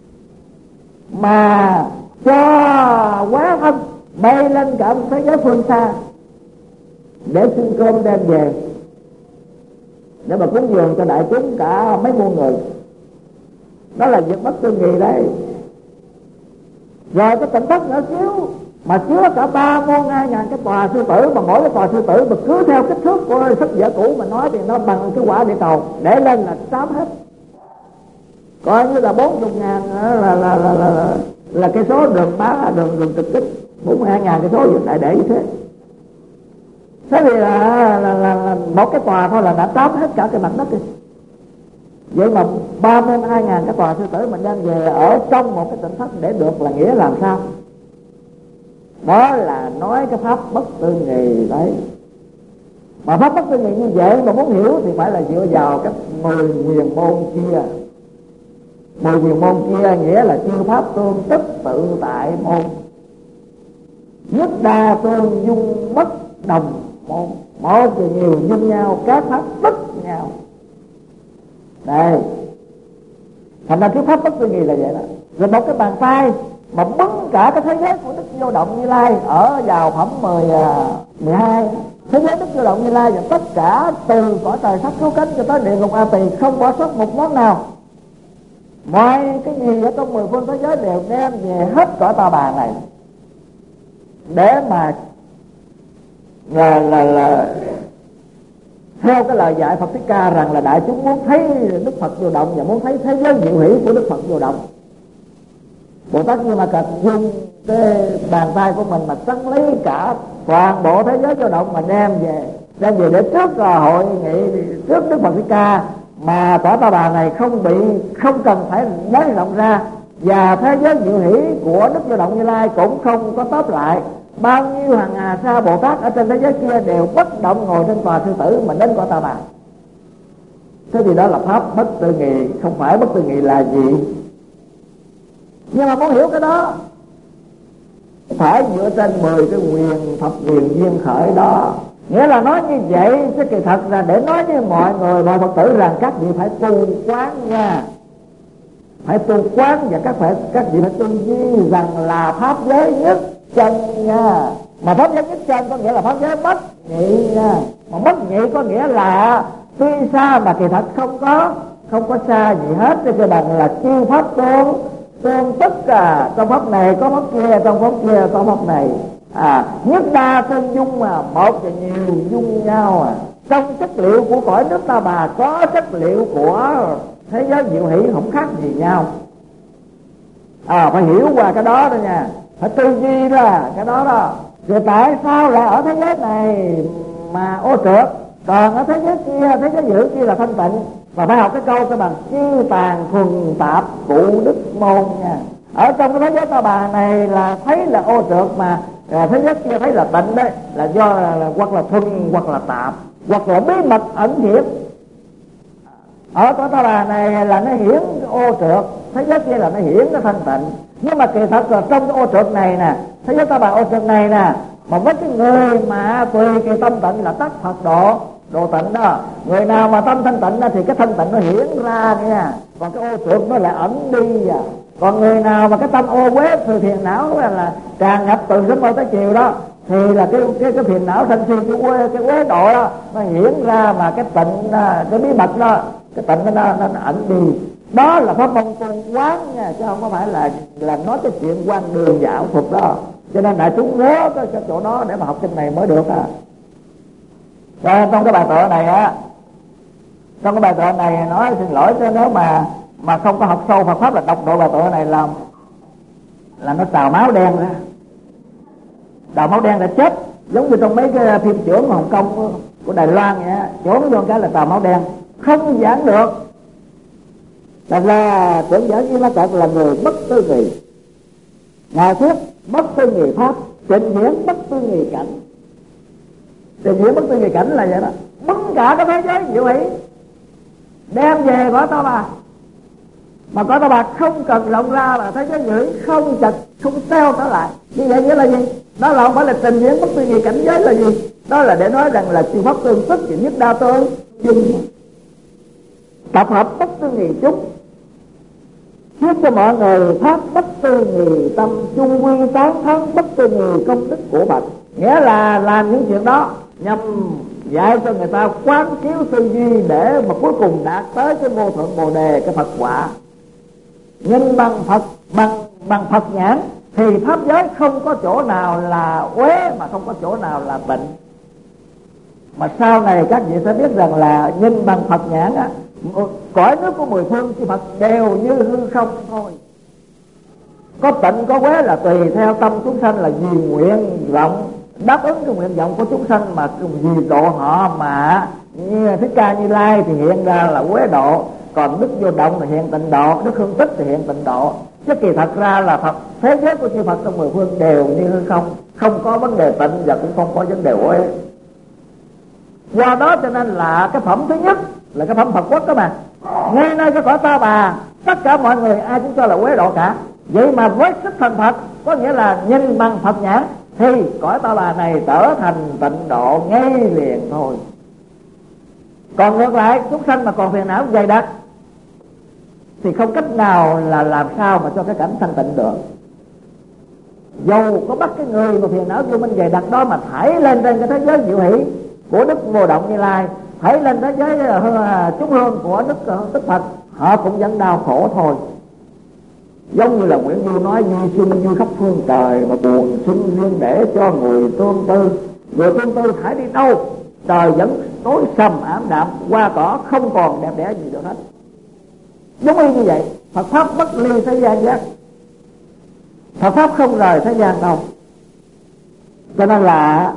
mà cho quá thân bay lên cả một thế giới phương xa để xin cơm đem về để mà cúng dường cho đại chúng cả mấy muôn người, đó là việc bất tư nghì đấy. Rồi cái tỉnh thức nữa chiếu mà chứa cả 32.000 cái tòa sư tử, mà mỗi cái tòa sư tử mà cứ theo kích thước của sách vở cũ mà nói thì nó bằng cái quả địa cầu, để lên là xám hết. Coi như là 40.000 là cái số đường bá đường trực kích, 42.000 cái số hiện tại để như thế. Thế thì là một cái tòa thôi là đã tóm hết cả cái mặt đất đi. Vậy mà 32.000 cái tòa sư tử mình đem về ở trong một cái tỉnh thất để được là nghĩa làm sao? Đó là nói cái pháp bất tư nghì đấy. Mà pháp bất tư nghì như vậy mà muốn hiểu thì phải là dựa vào các 10 huyền môn kia. 10 huyền môn kia nghĩa là chư pháp tương tức tự tại môn, nhất đa tương dung bất đồng môn. Một thì nhiều dung nhau, các pháp tức nhau. Đây, thành ra cái pháp bất tư nghì là vậy đó. Rồi một cái bàn tay mà bứng cả cái thế giới của Đức Vô Động Như Lai ở vào phẩm 12, thế giới Đức Vô Động Như Lai và tất cả từ cõi trời sắc cứu cánh cho tới địa ngục A Tỳ không bỏ sót một món nào. Mọi cái gì ở trong 10 phương thế giới đều đem về hết cõi Ta Bà này để mà là theo cái lời dạy Phật Thích Ca rằng là đại chúng muốn thấy Đức Phật Vô Động và muốn thấy thế giới diệu hỷ của Đức Phật Vô Động. Bồ Tát Nhưng Ma Cật dùng cái bàn tay của mình mà sắn lấy cả toàn bộ thế giới Vô Động mà đem về để trước hội nghị trước Đức Phật Thích Ca, mà cõi Ta Bà này không cần phải nới rộng ra, và thế giới diệu hỷ của Đức Vô Động Như Lai cũng không có tóm lại. Bao nhiêu hàng hà sa Bồ Tát ở trên thế giới kia đều bất động ngồi trên tòa sư tử mà đến cõi Ta Bà. Thế thì đó là pháp bất tư nghì, không phải bất tư nghì là gì. Nhưng mà muốn hiểu cái đó phải dựa trên 10 cái quyền thập quyền duyên khởi đó Nghĩa là nói như vậy chứ kỳ thật là để nói với mọi người, mọi Phật tử rằng các vị phải tu quán nha, phải tu quán, và các vị phải tư duy rằng là pháp giới nhất chân nha. Mà pháp giới nhất chân có nghĩa là pháp giới bất nhị nha. Mà bất nhị có nghĩa là tuy xa mà kỳ thật không có xa gì hết. Cho bằng là chư pháp tôn tất cả, trong pháp này có pháp kia, trong pháp kia có pháp này. Nhất đa tương dung, mà một và nhiều dung nhau. Trong chất liệu của cõi nước Ta Bà có chất liệu của thế giới diệu hỷ, không khác gì nhau. Phải hiểu qua cái đó nha, phải tư duy ra cái đó đó. Rồi tại sao lại ở thế giới này mà ô trượt, còn ở thế giới kia, thế giới diệu kia là thanh tịnh? Và phải học cái câu cái bằng chư tàn thuần tạp cụ đức môn nha. Ở trong cái thế giới Ta Bà này là thấy là ô trượt, mà thế giới kia thấy là tịnh đấy, là do là hoặc là thuần hoặc là tạp, hoặc là bí mật ẩn hiện. Ở cõi Ta Bà này là nó hiển ô trượt, thế giới kia là nó hiển nó thanh tịnh. Nhưng mà kỳ thật là trong cái ô trượt này nè, thế giới Ta Bà ô trượt này nè, mà với cái người mà tùy cái tâm tịnh là tắc Phật độ tịnh đó. Người nào mà tâm thanh tịnh thì cái thanh tịnh nó hiển ra nha, còn cái ô trượt nó lại ẩn đi. Còn người nào mà cái tâm ô uế từ phiền não là tràn ngập từ sớm mơ tới chiều đó, thì là cái phiền não sân si, cái uế độ đó nó hiển ra, mà cái tịnh, cái bí mật đó, cái tịnh nó ẩn đi. Đó là pháp môn tu quán nha, chứ không có phải là nói cái chuyện quan đường dạo thuật đó. Cho nên đại chúng nhớ cái chỗ đó để mà học kinh này mới được. Trong cái bài tựa này trong cái bài tựa này nói xin lỗi cho nếu mà không có học sâu Phật pháp, là đọc độ bài tựa này là nó trào máu đen ra, trào máu đen là chết, giống như trong mấy cái phim chưởng Hồng Kông của Đài Loan vậy á, chưởng vô cái là trào máu đen, không giảng được. Thật ra trưởng giả Di Ma Cật là người bất tư nghị, ngài thuyết bất tư nghị pháp, trình diễn bất tư nghị cảnh. Trình diễn bất tư nghị cảnh là vậy đó, bứng cả cái thế giới diệu hỷ đem về cõi Ta Bà. Mà cõi Ta Bà không cần lộng ra là thế giới diệu hỷ không chật không xeo trở lại. Như vậy nghĩa là gì? Đó là không phải là trình diễn bất tư nghị cảnh giới là gì? Đó là để nói rằng là chư pháp tương tức và nhất đa tương dung, tập hợp bất tư nghị chút, giúp cho mọi người pháp bất tư nghị tâm, chung quy tán thắng bất tư nghị công đức của Bậc. Nghĩa là làm những chuyện đó nhằm dạy cho người ta quán chiếu tư duy, để mà cuối cùng đạt tới cái vô thượng bồ đề, cái Phật quả. Nhưng bằng Phật nhãn thì pháp giới không có chỗ nào là uế, mà không có chỗ nào là tịnh. Mà sau này các vị sẽ biết rằng là nhìn bằng Phật nhãn cõi nước của mười phương chư Phật đều như hư không thôi. Có tịnh có uế là tùy theo tâm chúng sanh, là vì nguyện vọng, đáp ứng cái nguyện vọng của chúng sanh mà vì độ họ. Mà như Thích Ca Như Lai thì hiện ra là uế độ, còn Đức Vô Động thì hiện tịnh độ, Đức Hương Tích thì hiện tịnh độ. Chứ kỳ thật ra là Phật, thế giới của chư Phật trong mười phương đều như hư không, không có vấn đề tịnh và cũng không có vấn đề uế. Do đó cho nên là cái phẩm thứ nhất là cái phẩm Phật quốc đó mà. Ngay nơi cái cõi Ta Bà, tất cả mọi người ai cũng cho là uế độ cả. Vậy mà với sức thành Phật, có nghĩa là nhìn bằng Phật nhãn, thì cõi Ta Bà này trở thành tịnh độ ngay liền thôi. Còn ngược lại, chúng sanh mà còn phiền não dày đặc thì không cách nào là làm sao mà cho cái cảnh thanh tịnh được. Dầu có bắt cái người mà phiền não vô minh dày đặc đó mà thảy lên trên cái thế giới diệu hỷ của Đức Vô Động Như Lai, thảy lên thế giới chúng hương của Đức Tức Phật, họ cũng vẫn đau khổ thôi. Giống như là Nguyễn Du nói, như xuân như khắp phương trời, mà buồn xuân duyên để cho người tương tư. Người tương tư thải đi đâu, trời vẫn tối sầm ảm đạm, hoa cỏ không còn đẹp đẽ gì được hết. Giống như vậy, Phật pháp bất ly thế gian giác, Phật pháp không rời thế gian đâu. Cho nên là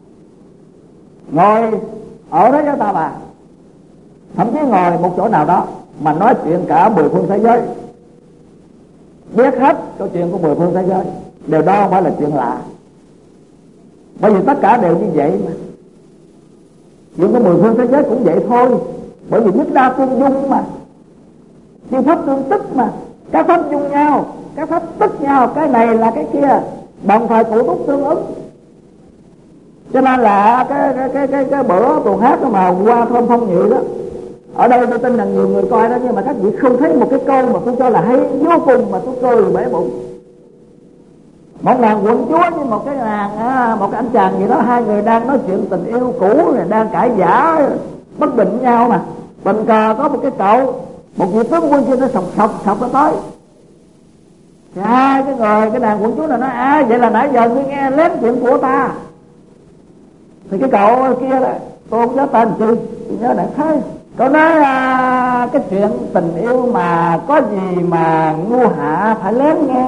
ngồi ở thế giới Ta Bà, thậm chí ngồi một chỗ nào đó mà nói chuyện cả mười phương thế giới, biết hết câu chuyện của mười phương thế giới, điều đó không phải là chuyện lạ. Bởi vì tất cả đều như vậy mà. Chuyện của mười phương thế giới cũng vậy thôi. Bởi vì nhất đa tương dung mà, chư pháp tương tức mà, các pháp dung nhau, các pháp tức nhau, cái này là cái kia, đồng thời cụ túc tương ứng. Cho nên là cái bữa tuần hát mà qua thơm phong nhự đó, ở đây tôi tin là nhiều người coi đó, nhưng mà các vị không thấy một cái câu mà tôi cho là hay vô cùng mà tôi cười bể bụng. Một nàng quận chúa với một cái anh chàng gì đó, hai người đang nói chuyện tình yêu cũ này, đang cãi vã bất bình với nhau mà. Tình cờ có một cái cậu, một vị tướng quân kia nó sọc nó tới. Thì hai cái nàng quận chúa này nói: vậy là nãy giờ ngươi nghe lén chuyện của ta. Thì cái cậu kia là tôi không nhớ tên chi, tôi nhớ đại khái. Cậu nói cái chuyện tình yêu mà có gì mà ngu hạ phải lén nghe.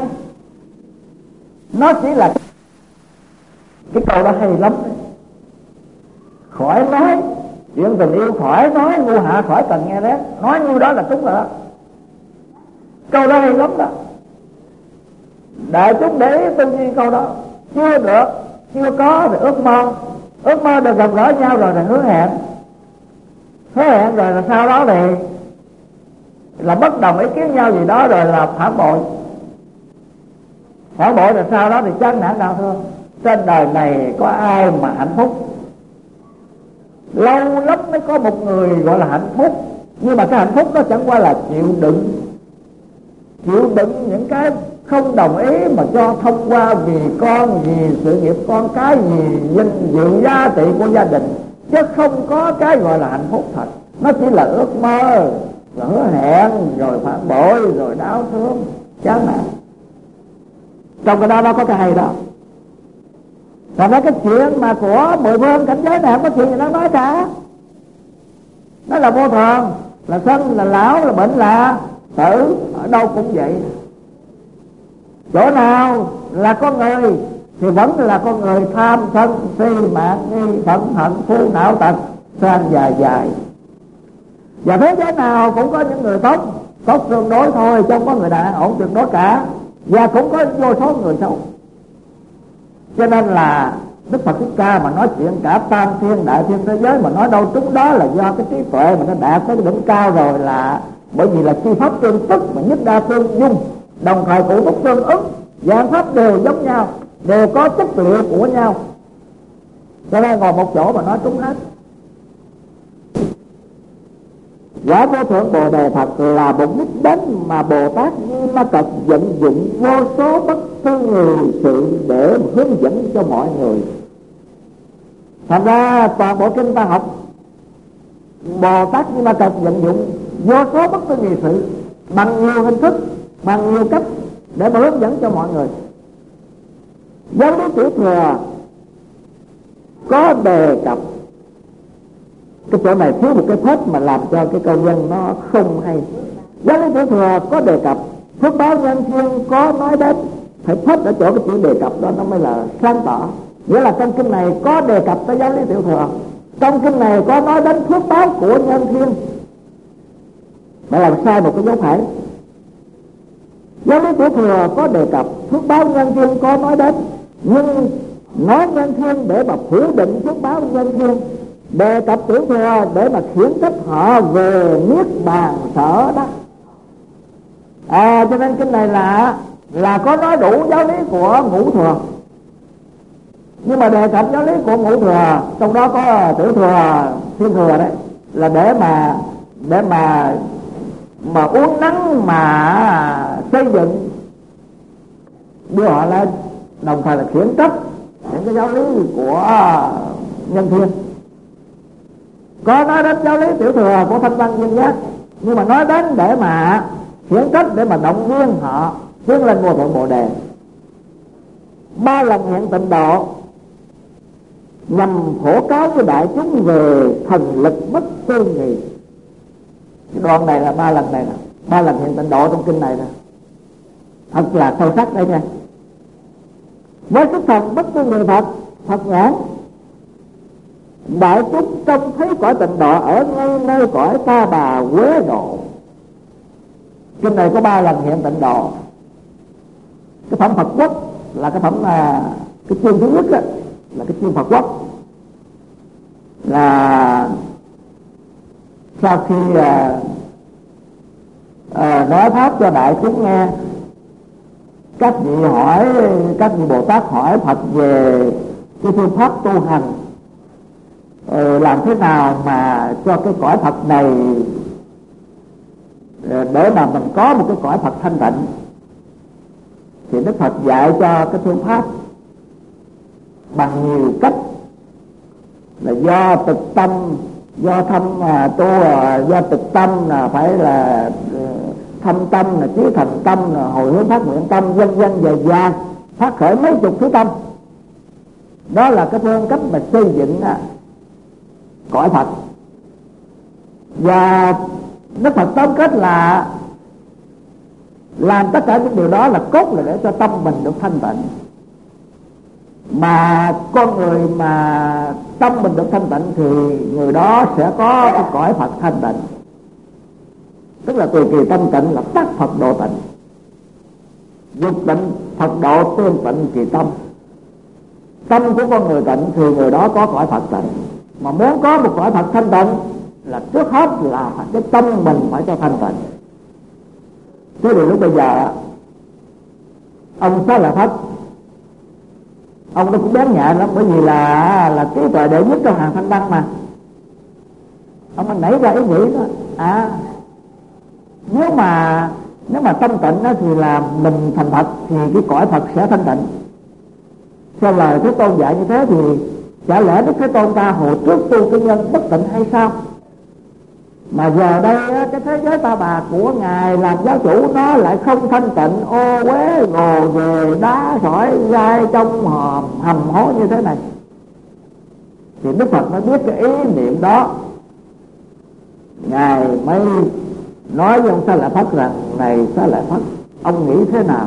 Nó chỉ là cái câu đó hay lắm đấy. Khỏi nói chuyện tình yêu, khỏi nói ngu hạ, khỏi cần nghe lén. Nói như đó là đúng rồi. Câu đó hay lắm đó. Đại chúng để tư duy câu đó. Chưa được, chưa có thì ước mơ được gặp gỡ nhau rồi là hứa hẹn rồi là sau đó thì là bất đồng ý kiến nhau gì đó rồi là phản bội rồi sau đó thì chán nản đau thương. Trên đời này có ai mà hạnh phúc? Lâu lắm mới có một người gọi là hạnh phúc, nhưng mà cái hạnh phúc đó chẳng qua là chịu đựng những cái không đồng ý mà cho thông qua vì con, vì sự nghiệp con cái, vì danh dự giá trị của gia đình, chứ không có cái gọi là hạnh phúc thật. Nó chỉ là ước mơ, rồi hứa hẹn, rồi phản bội, rồi đau thương, chán nản. Trong cái đó nó có cái hay đó. Còn cái chuyện mà của 10 phương cảnh giới này không có chuyện gì nó nói cả. Nó là vô thường, là sanh, là lão, là bệnh, là tử. Ở đâu cũng vậy. Chỗ nào là con người thì vẫn là con người tham sân si mạng nghi phẫn hận phu não tật sang dài. Và thế giới nào cũng có những người tốt tương đối thôi, chứ không có người nào an ổn tuyệt đối cả. Và cũng có vô số người xấu. Cho nên là Đức Phật Thích Ca mà nói chuyện cả tam thiên đại thiên thế giới mà nói đâu trúng đó là do cái trí tuệ mà nó đạt tới cái đỉnh cao rồi, là bởi vì là chi pháp tương tức mà nhất đa tương dung, đồng thời cụ túc tương ứng, dạng pháp đều giống nhau, đều có chất liệu của nhau, cho nên ngồi một chỗ mà nói trúng hết. Quả vô thượng Bồ Đề thật là một đích đến mà Bồ Tát Như Ma Cật vận dụng vô số bất cứ người sự để hướng dẫn cho mọi người. Thành ra toàn bộ kinh ta học, Bồ Tát Như Ma Cật vận dụng vô số bất cứ người sự bằng nhiều hình thức, bằng nhiều cách để mà hướng dẫn cho mọi người. Giáo lý tiểu thừa có đề cập, cái chỗ này thiếu một cái phết mà làm cho cái câu văn nó không hay. Giáo lý tiểu thừa có đề cập, phước báo nhân thiên có nói đến, phải phết ở chỗ cái chữ đề cập đó nó mới là sáng tỏ. Nghĩa là trong kinh này có đề cập tới giáo lý tiểu thừa, trong kinh này có nói đến phước báo của nhân thiên. Đã làm sai một cái dấu phẩy. Giáo lý tiểu thừa có đề cập phước báo nhân thiên có nói đến, nhưng nói nhân thiên để mà phủ định phước báo nhân thiên, đề cập tiểu thừa để mà khiển trách họ về niết bàn sở đó. Cho nên kinh này là có nói đủ giáo lý của ngũ thừa, nhưng mà đề cập giáo lý của ngũ thừa, trong đó có tiểu thừa, thiên thừa đấy, là để mà uốn nắn mà xây dựng, đưa họ lên, đồng thời là khiển trách những cái giáo lý của nhân thiên. Có nói đến giáo lý tiểu thừa của thanh văn duyên giác, nhưng mà nói đến để mà khiển trách, để mà động viên họ tiến lên vô thượng Bồ Đề. 3 lần hiện tịnh độ nhằm phổ cáo với đại chúng về thần lực bất tư nghị. Cái đoạn này là 3 lần này nè, 3 lần hiện tịnh độ trong kinh này nè, thật là sâu sắc đây nha. Với sức thần bất tư nghị Phật nhãn, đại chúng trông thấy cõi tịnh độ ở ngay nơi cõi Ta Bà Quế Độ. Kinh này có 3 lần hiện tịnh độ. Cái phẩm Phật quốc là cái phẩm cái chương thứ nhất đó, là cái chương Phật quốc, là sau khi nói pháp cho đại chúng nghe, các vị Bồ Tát hỏi Phật về cái phương pháp tu hành, làm thế nào mà cho cái cõi Phật này, để mà mình có một cái cõi Phật thanh tịnh, thì Đức Phật dạy cho cái phương pháp bằng nhiều cách, là do thực tâm, do do thực tâm là phải là thâm tâm, là trí thành tâm, là hồi hướng phát nguyện tâm, vân vân và phát khởi mấy chục thứ tâm. Đó là cái phương cách mà xây dựng cõi Phật. Và Đức Phật tóm kết là làm tất cả những điều đó là cốt là để cho tâm mình được thanh tịnh. Mà con người mà tâm mình được thanh tịnh thì người đó sẽ có cái cõi Phật thanh tịnh. Tức là tùy kỳ tâm tịnh là tác Phật độ tịnh, dục tịnh Phật độ, tương tịnh kỳ tâm. Tâm của con người tịnh thì người đó có cõi Phật tịnh. Mà muốn có một cõi Phật thanh tịnh là trước hết là cái tâm mình phải cho thanh tịnh. Thế thì lúc bây giờ ông Xá Lợi Phất, ông đó cũng bén nhẹ lắm, bởi vì là trí tuệ đệ nhất trong hàng thanh văn mà. Ông mới nảy ra ý nghĩ đó, nếu mà tâm tịnh đó thì là mình thành Phật, thì cái cõi Phật sẽ thanh tịnh. Theo lời Thế Tôn dạy như thế thì chả lẽ Đức Thế Tôn ta hồi trước tu cái nhân bất tịnh hay sao? Mà giờ đây cái thế giới ta bà của Ngài làm giáo chủ nó lại không thanh tịnh, ô uế gồ về đá sỏi gai trong hầm hố như thế này. Thì Đức Phật mới biết cái ý niệm đó, Ngài mới nói với ông Xá Lợi Phất rằng: này Xá Lợi Phất, ông nghĩ thế nào?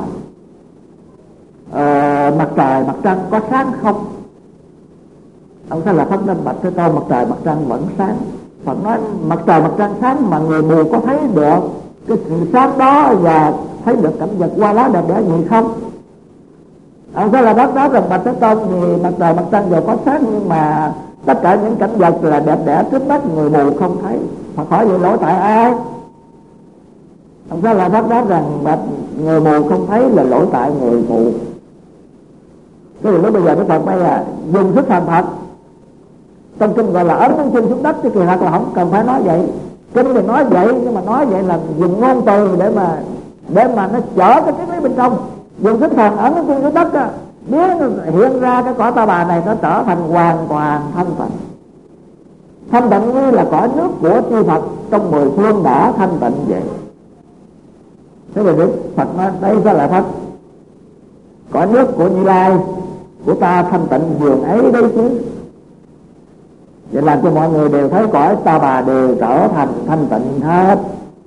Mặt trời mặt trăng có sáng không? Ông Xá Lợi Phất nên bạch Thế Tôn: mặt trời mặt trăng vẫn sáng. Phật nói: mặt trời mặt trăng sáng mà người mù có thấy được cái sự sáng đó và thấy được cảnh vật hoa lá đẹp đẽ gì không? Ông Xá Lợi Phất nói rằng: bạch Thế Tôn, thì mặt trời mặt trăng đều có sáng, nhưng mà tất cả những cảnh vật là đẹp đẽ trước mắt người mù không thấy. Phật hỏi: vậy lỗi tại ai? Ông Xá Lợi Phất đáp rằng: bạch người mù không thấy là lỗi tại người mù. Cái điều lúc bây giờ Đức Phật mới dùng sức thành Phật. Trong kinh gọi là ấn lên chân xuống đất, chứ kỳ thật là không cần phải nói vậy. Kinh thì nói vậy, nhưng mà nói vậy là dùng ngôn từ để mà nó chở cái triết lý bên trong. Dùng sức thần ấn lên chân xuống đất á, biến hiện ra cái cõi ta bà này nó trở thành hoàn toàn thanh tịnh. Thanh tịnh như là cõi nước của chư Phật trong 10 phương đã thanh tịnh vậy. Thế rồi Đức Phật nói: đây ra là Phật, cõi nước của Như Lai của ta thanh tịnh dường ấy đấy chứ. Vậy làm cho mọi người đều thấy cõi ta bà đều trở thành thanh tịnh hết.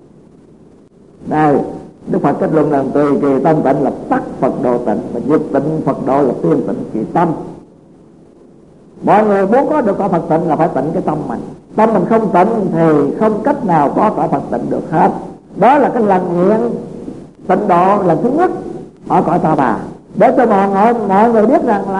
Đây, Đức Phật kết luận rằng tùy kỳ tâm tịnh là tắc Phật độ tịnh, và dục tịnh Phật độ là tiên tịnh kỳ tâm. Mọi người muốn có được cõi Phật tịnh là phải tịnh cái tâm mình. Tâm mình không tịnh thì không cách nào có cõi Phật tịnh được hết. Đó là cái lần nguyện tịnh độ lần thứ nhất ở cõi ta bà, để cho mọi người biết rằng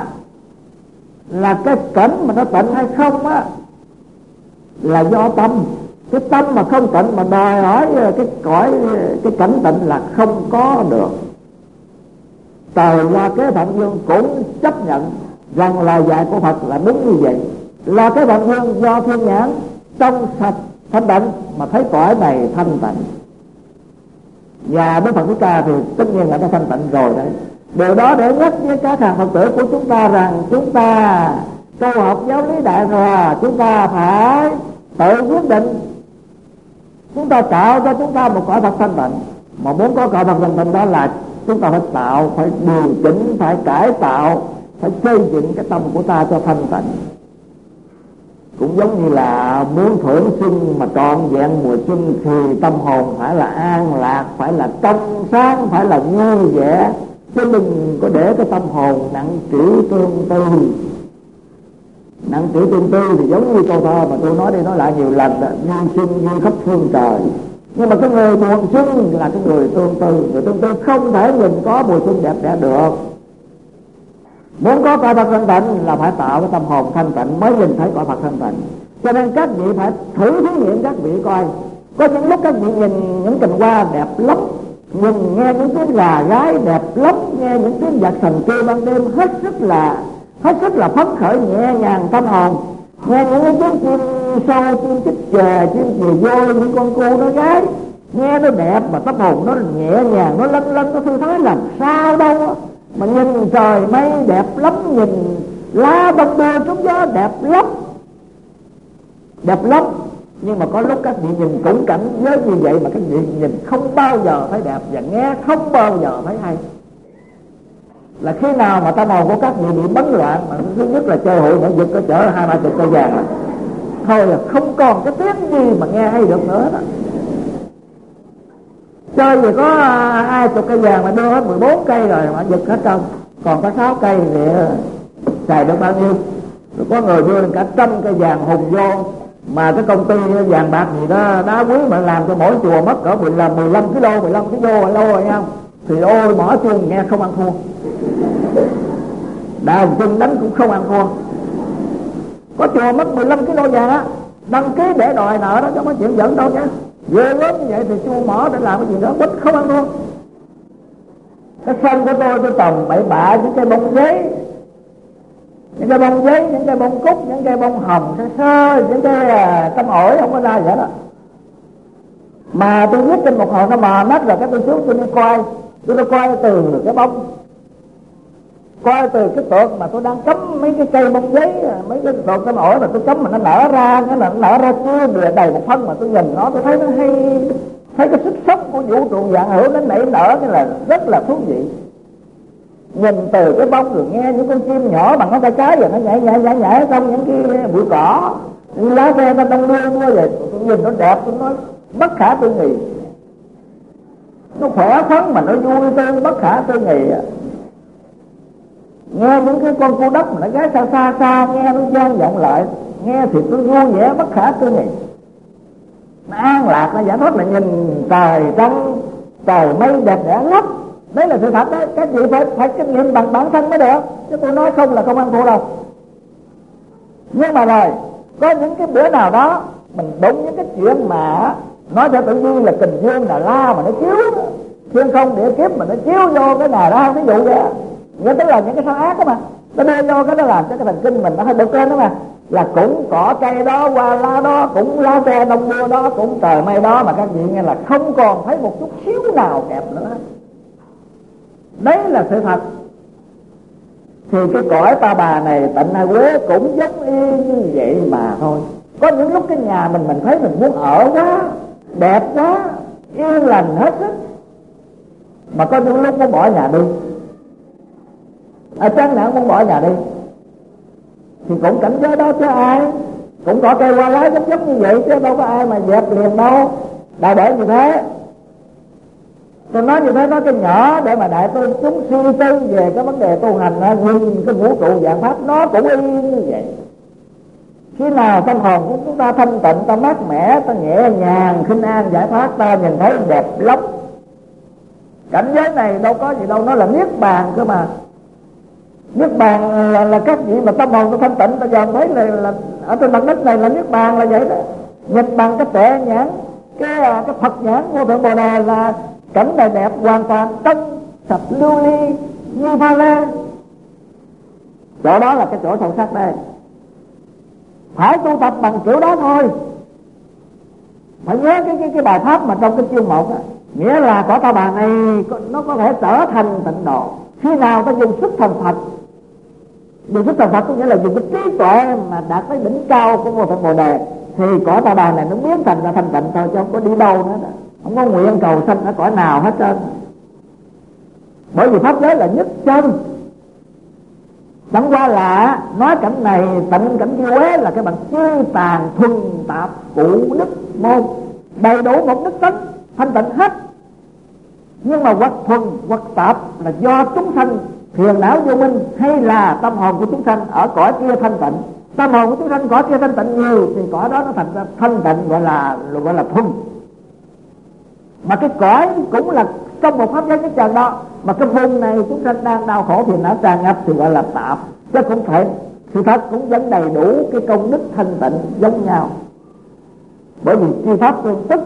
là cái cảnh mà nó tịnh hay không á là do tâm. Cái tâm mà không tịnh mà đòi hỏi cái cảnh tịnh là không có được. Trời La Kế Thận Vương cũng chấp nhận rằng lời dạy của Phật là đúng như vậy. La Kế Thận Vương do thiên nhãn trong sạch thanh tịnh mà thấy cõi này thanh tịnh, và Đức Phật Thích Ca thì tất nhiên là đã thanh tịnh rồi đấy. Điều đó để nhắc với các hàng Phật tử của chúng ta rằng chúng ta tu học giáo lý Đại Thừa, chúng ta phải tự quyết định. Chúng ta tạo cho chúng ta một cõi Phật thanh tịnh. Mà muốn có cõi Phật thanh tịnh đó là chúng ta phải tạo, phải điều chỉnh, phải cải tạo, phải xây dựng cái tâm của ta cho thanh tịnh. Cũng giống như là muốn thưởng xuân mà trọn vẹn mùa xuân thì tâm hồn phải là an lạc, phải là trong sáng, phải là vui vẻ, chứ đừng có để cái tâm hồn nặng trĩu tương tư. Nặng trĩu tương tư thì giống như câu thơ mà tôi nói đi nói lại nhiều lần đó: như xuân như khắp phương trời. Nhưng mà cái người buồn xuân là cái người tương tư. Người tương tư không thể nhìn có mùa xuân đẹp đẽ được. Muốn có cõi Phật thanh tịnh là phải tạo cái tâm hồn thanh tịnh mới nhìn thấy cõi Phật thanh tịnh. Cho nên các vị phải thử thí nghiệm các vị coi. Có những lúc các vị nhìn những cành hoa đẹp lắm, nghe những tiếng gà gái đẹp lắm, nghe những tiếng giặc thần kêu ban đêm hết sức là hết sức là phấn khởi nhẹ nhàng tâm hồn. Nghe những cái tiếng chim sâu, chim chích chè, chim chì vô, những con cu nó gái, nghe nó đẹp mà tâm hồn nó nhẹ nhàng, nó lân lân, nó thư thái làm sao đâu. Mà nhìn trời mây đẹp lắm, nhìn lá bông bơ trúng gió đẹp lắm, đẹp lắm. Nhưng mà có lúc các vị nhìn cũng cảnh giới như vậy mà các vị nhìn không bao giờ thấy đẹp và nghe không bao giờ thấy hay. Là khi nào mà tâm hồn của các vị bị bấn loạn, mà thứ nhất là chơi hội nội dục có chở 20-30 cây vàng thôi là không còn cái tiếng gì mà nghe hay được nữa đó. Chơi thì có 20 cây vàng mà đưa hết 14 cây rồi mà giật hết trơn, còn có 6 cây thì xài được bao nhiêu. Rồi có người đưa cả 100 cây vàng hùng vô, mà cái công ty vàng bạc gì đó đá quý mà làm cho mỗi chùa mất cỡ 15 kg là lâu rồi không? Thì ôi mỏ chuông nghe không ăn thua, đào chân đánh cũng không ăn thua. Có chùa mất 15 kg vàng á, đăng ký để đòi nợ đó, chứ không có chuyện giận đâu nhá. Ghê lớn như vậy thì chuông mỏ để làm cái gì đó, quýt không ăn thua. Cái sân của tôi trồng bậy bạ những cây bông giấy, những cây bông giấy, những cây bông cúc, những cây bông hồng sơ sơ, những cây tăm ổi không có ra vậy đó. Mà tôi viết trên một hồi nó mờ mắt rồi, cái tôi xuống tôi đi coi, tôi coi từ cái bông, coi từ cái tược mà tôi đang cắm mấy cái cây bông giấy, mấy cái tược tăm ổi mà tôi cắm mà nó nở ra, nghĩa là nó nở ra chưa đầy một phân, mà tôi nhìn nó tôi thấy nó hay, thấy cái sức sống của vũ trụ vạn hữu nó nảy nở, cái là rất là thú vị. Nhìn từ cái bông rồi nghe những con chim nhỏ bằng ngón tay cái rồi nó nhảy trong những cái bụi cỏ, những lá ve nó đông đưa vậy, tôi nhìn nó đẹp, tôi nói bất khả tư nghị. Nó khỏe khoắn mà nó vui tươi bất khả tư nghị. Nghe những cái con cu đất mà nó gáy xa nghe nó vang vọng lại, nghe thì tôi vui vẻ bất khả tư nghị. Nó an lạc, nó giải thoát, là nhìn trời trăng, trời mây đẹp đẽ lắm. Đấy là sự thật đấy, các vị phải kinh nghiệm bằng bản thân mới được, chứ tôi nói không là không ăn thua đâu. Nhưng mà rồi có những cái bữa nào đó mình đúng những cái chuyện mà nói cho tự nhiên là Kình Thiên Đà La mà nó chiếu thiên không địa kiếp mà nó chiếu vô cái nào đó, ví dụ vậy, nghĩa tức là những cái sao ác đó mà nó đưa vô cái nó làm cho cái thần kinh mình nó hơi bực lên đó mà, là cũng cỏ cây đó, hoa lá đó, cũng lá tre đông mưa đó, cũng trời mây đó, mà các vị nghe là không còn thấy một chút xíu nào đẹp nữa. Đấy là sự thật. Thì cái cõi Ta Bà này, Tịnh Ai Quế cũng giống y như vậy mà thôi. Có những lúc cái nhà mình thấy mình muốn ở quá, đẹp quá, yên lành hết sức, mà có những lúc muốn bỏ nhà đi, chán nản muốn bỏ nhà đi. Thì cũng cảnh giới đó chứ ai, cũng có cây hoa lá giống như vậy chứ đâu có ai mà dẹp liền đâu. Đại để như thế, tôi nói như thế, nói cái nhỏ để mà đại tôi chúng suy tư về cái vấn đề tu hành, nhìn cái vũ trụ vạn pháp nó cũng y như vậy. Khi nào tâm hồn của chúng ta thanh tịnh, ta mát mẻ, ta nhẹ nhàng, khinh an, giải thoát, ta nhìn thấy đẹp lắm. Cảnh giới này đâu có gì đâu, nó là niết bàn cơ mà. Niết bàn là các vị mà tâm hồn ta thanh tịnh, ta dòm thấy là ở trên mặt đất này là niết bàn là vậy đó. Nhìn bằng cái tuệ nhãn, cái Phật nhãn của Thượng Bồ Đề là cảnh này đẹp hoàn toàn tân sạch lưu ly như pha lê. Chỗ đó là cái chỗ sâu sắc đây. Phải tu tập bằng kiểu đó thôi. Phải nhớ cái bài pháp mà trong cái chương 1 á, nghĩa là cõi Ta Bà này nó có thể trở thành tịnh độ khi nào ta dùng sức thành Phật. Dùng sức thành Phật có nghĩa là dùng cái trí tuệ mà đạt tới đỉnh cao của Vô Thượng Bồ Đề, thì cõi Ta Bà này nó biến thành ra thanh tịnh thôi, chứ không có đi đâu nữa đó. Không có nguyện cầu sanh ở cõi nào hết trơn. Bởi vì pháp giới là nhất chân. Chẳng qua là nói cảnh này tịnh cảnh Diêu Quế là cái bằng chư tàn thuần tạp cụ đức môn, đầy đủ một đức tánh thanh tịnh hết. Nhưng mà hoặc thuần hoặc tạp là do chúng sanh phiền não vô minh, hay là tâm hồn của chúng sanh ở cõi kia thanh tịnh. Tâm hồn của chúng sanh cõi kia thanh tịnh nhiều thì cõi đó nó thành ra thanh tịnh, gọi là thuần. Mà cái cõi cũng là trong một pháp giới nhất trần đó, mà cái vùng này chúng sanh đang đau khổ thì nó tràn ngập thì gọi là tạp. Chứ cũng phải, sự thật cũng vẫn đầy đủ cái công đức thanh tịnh giống nhau. Bởi vì chi pháp tương tức,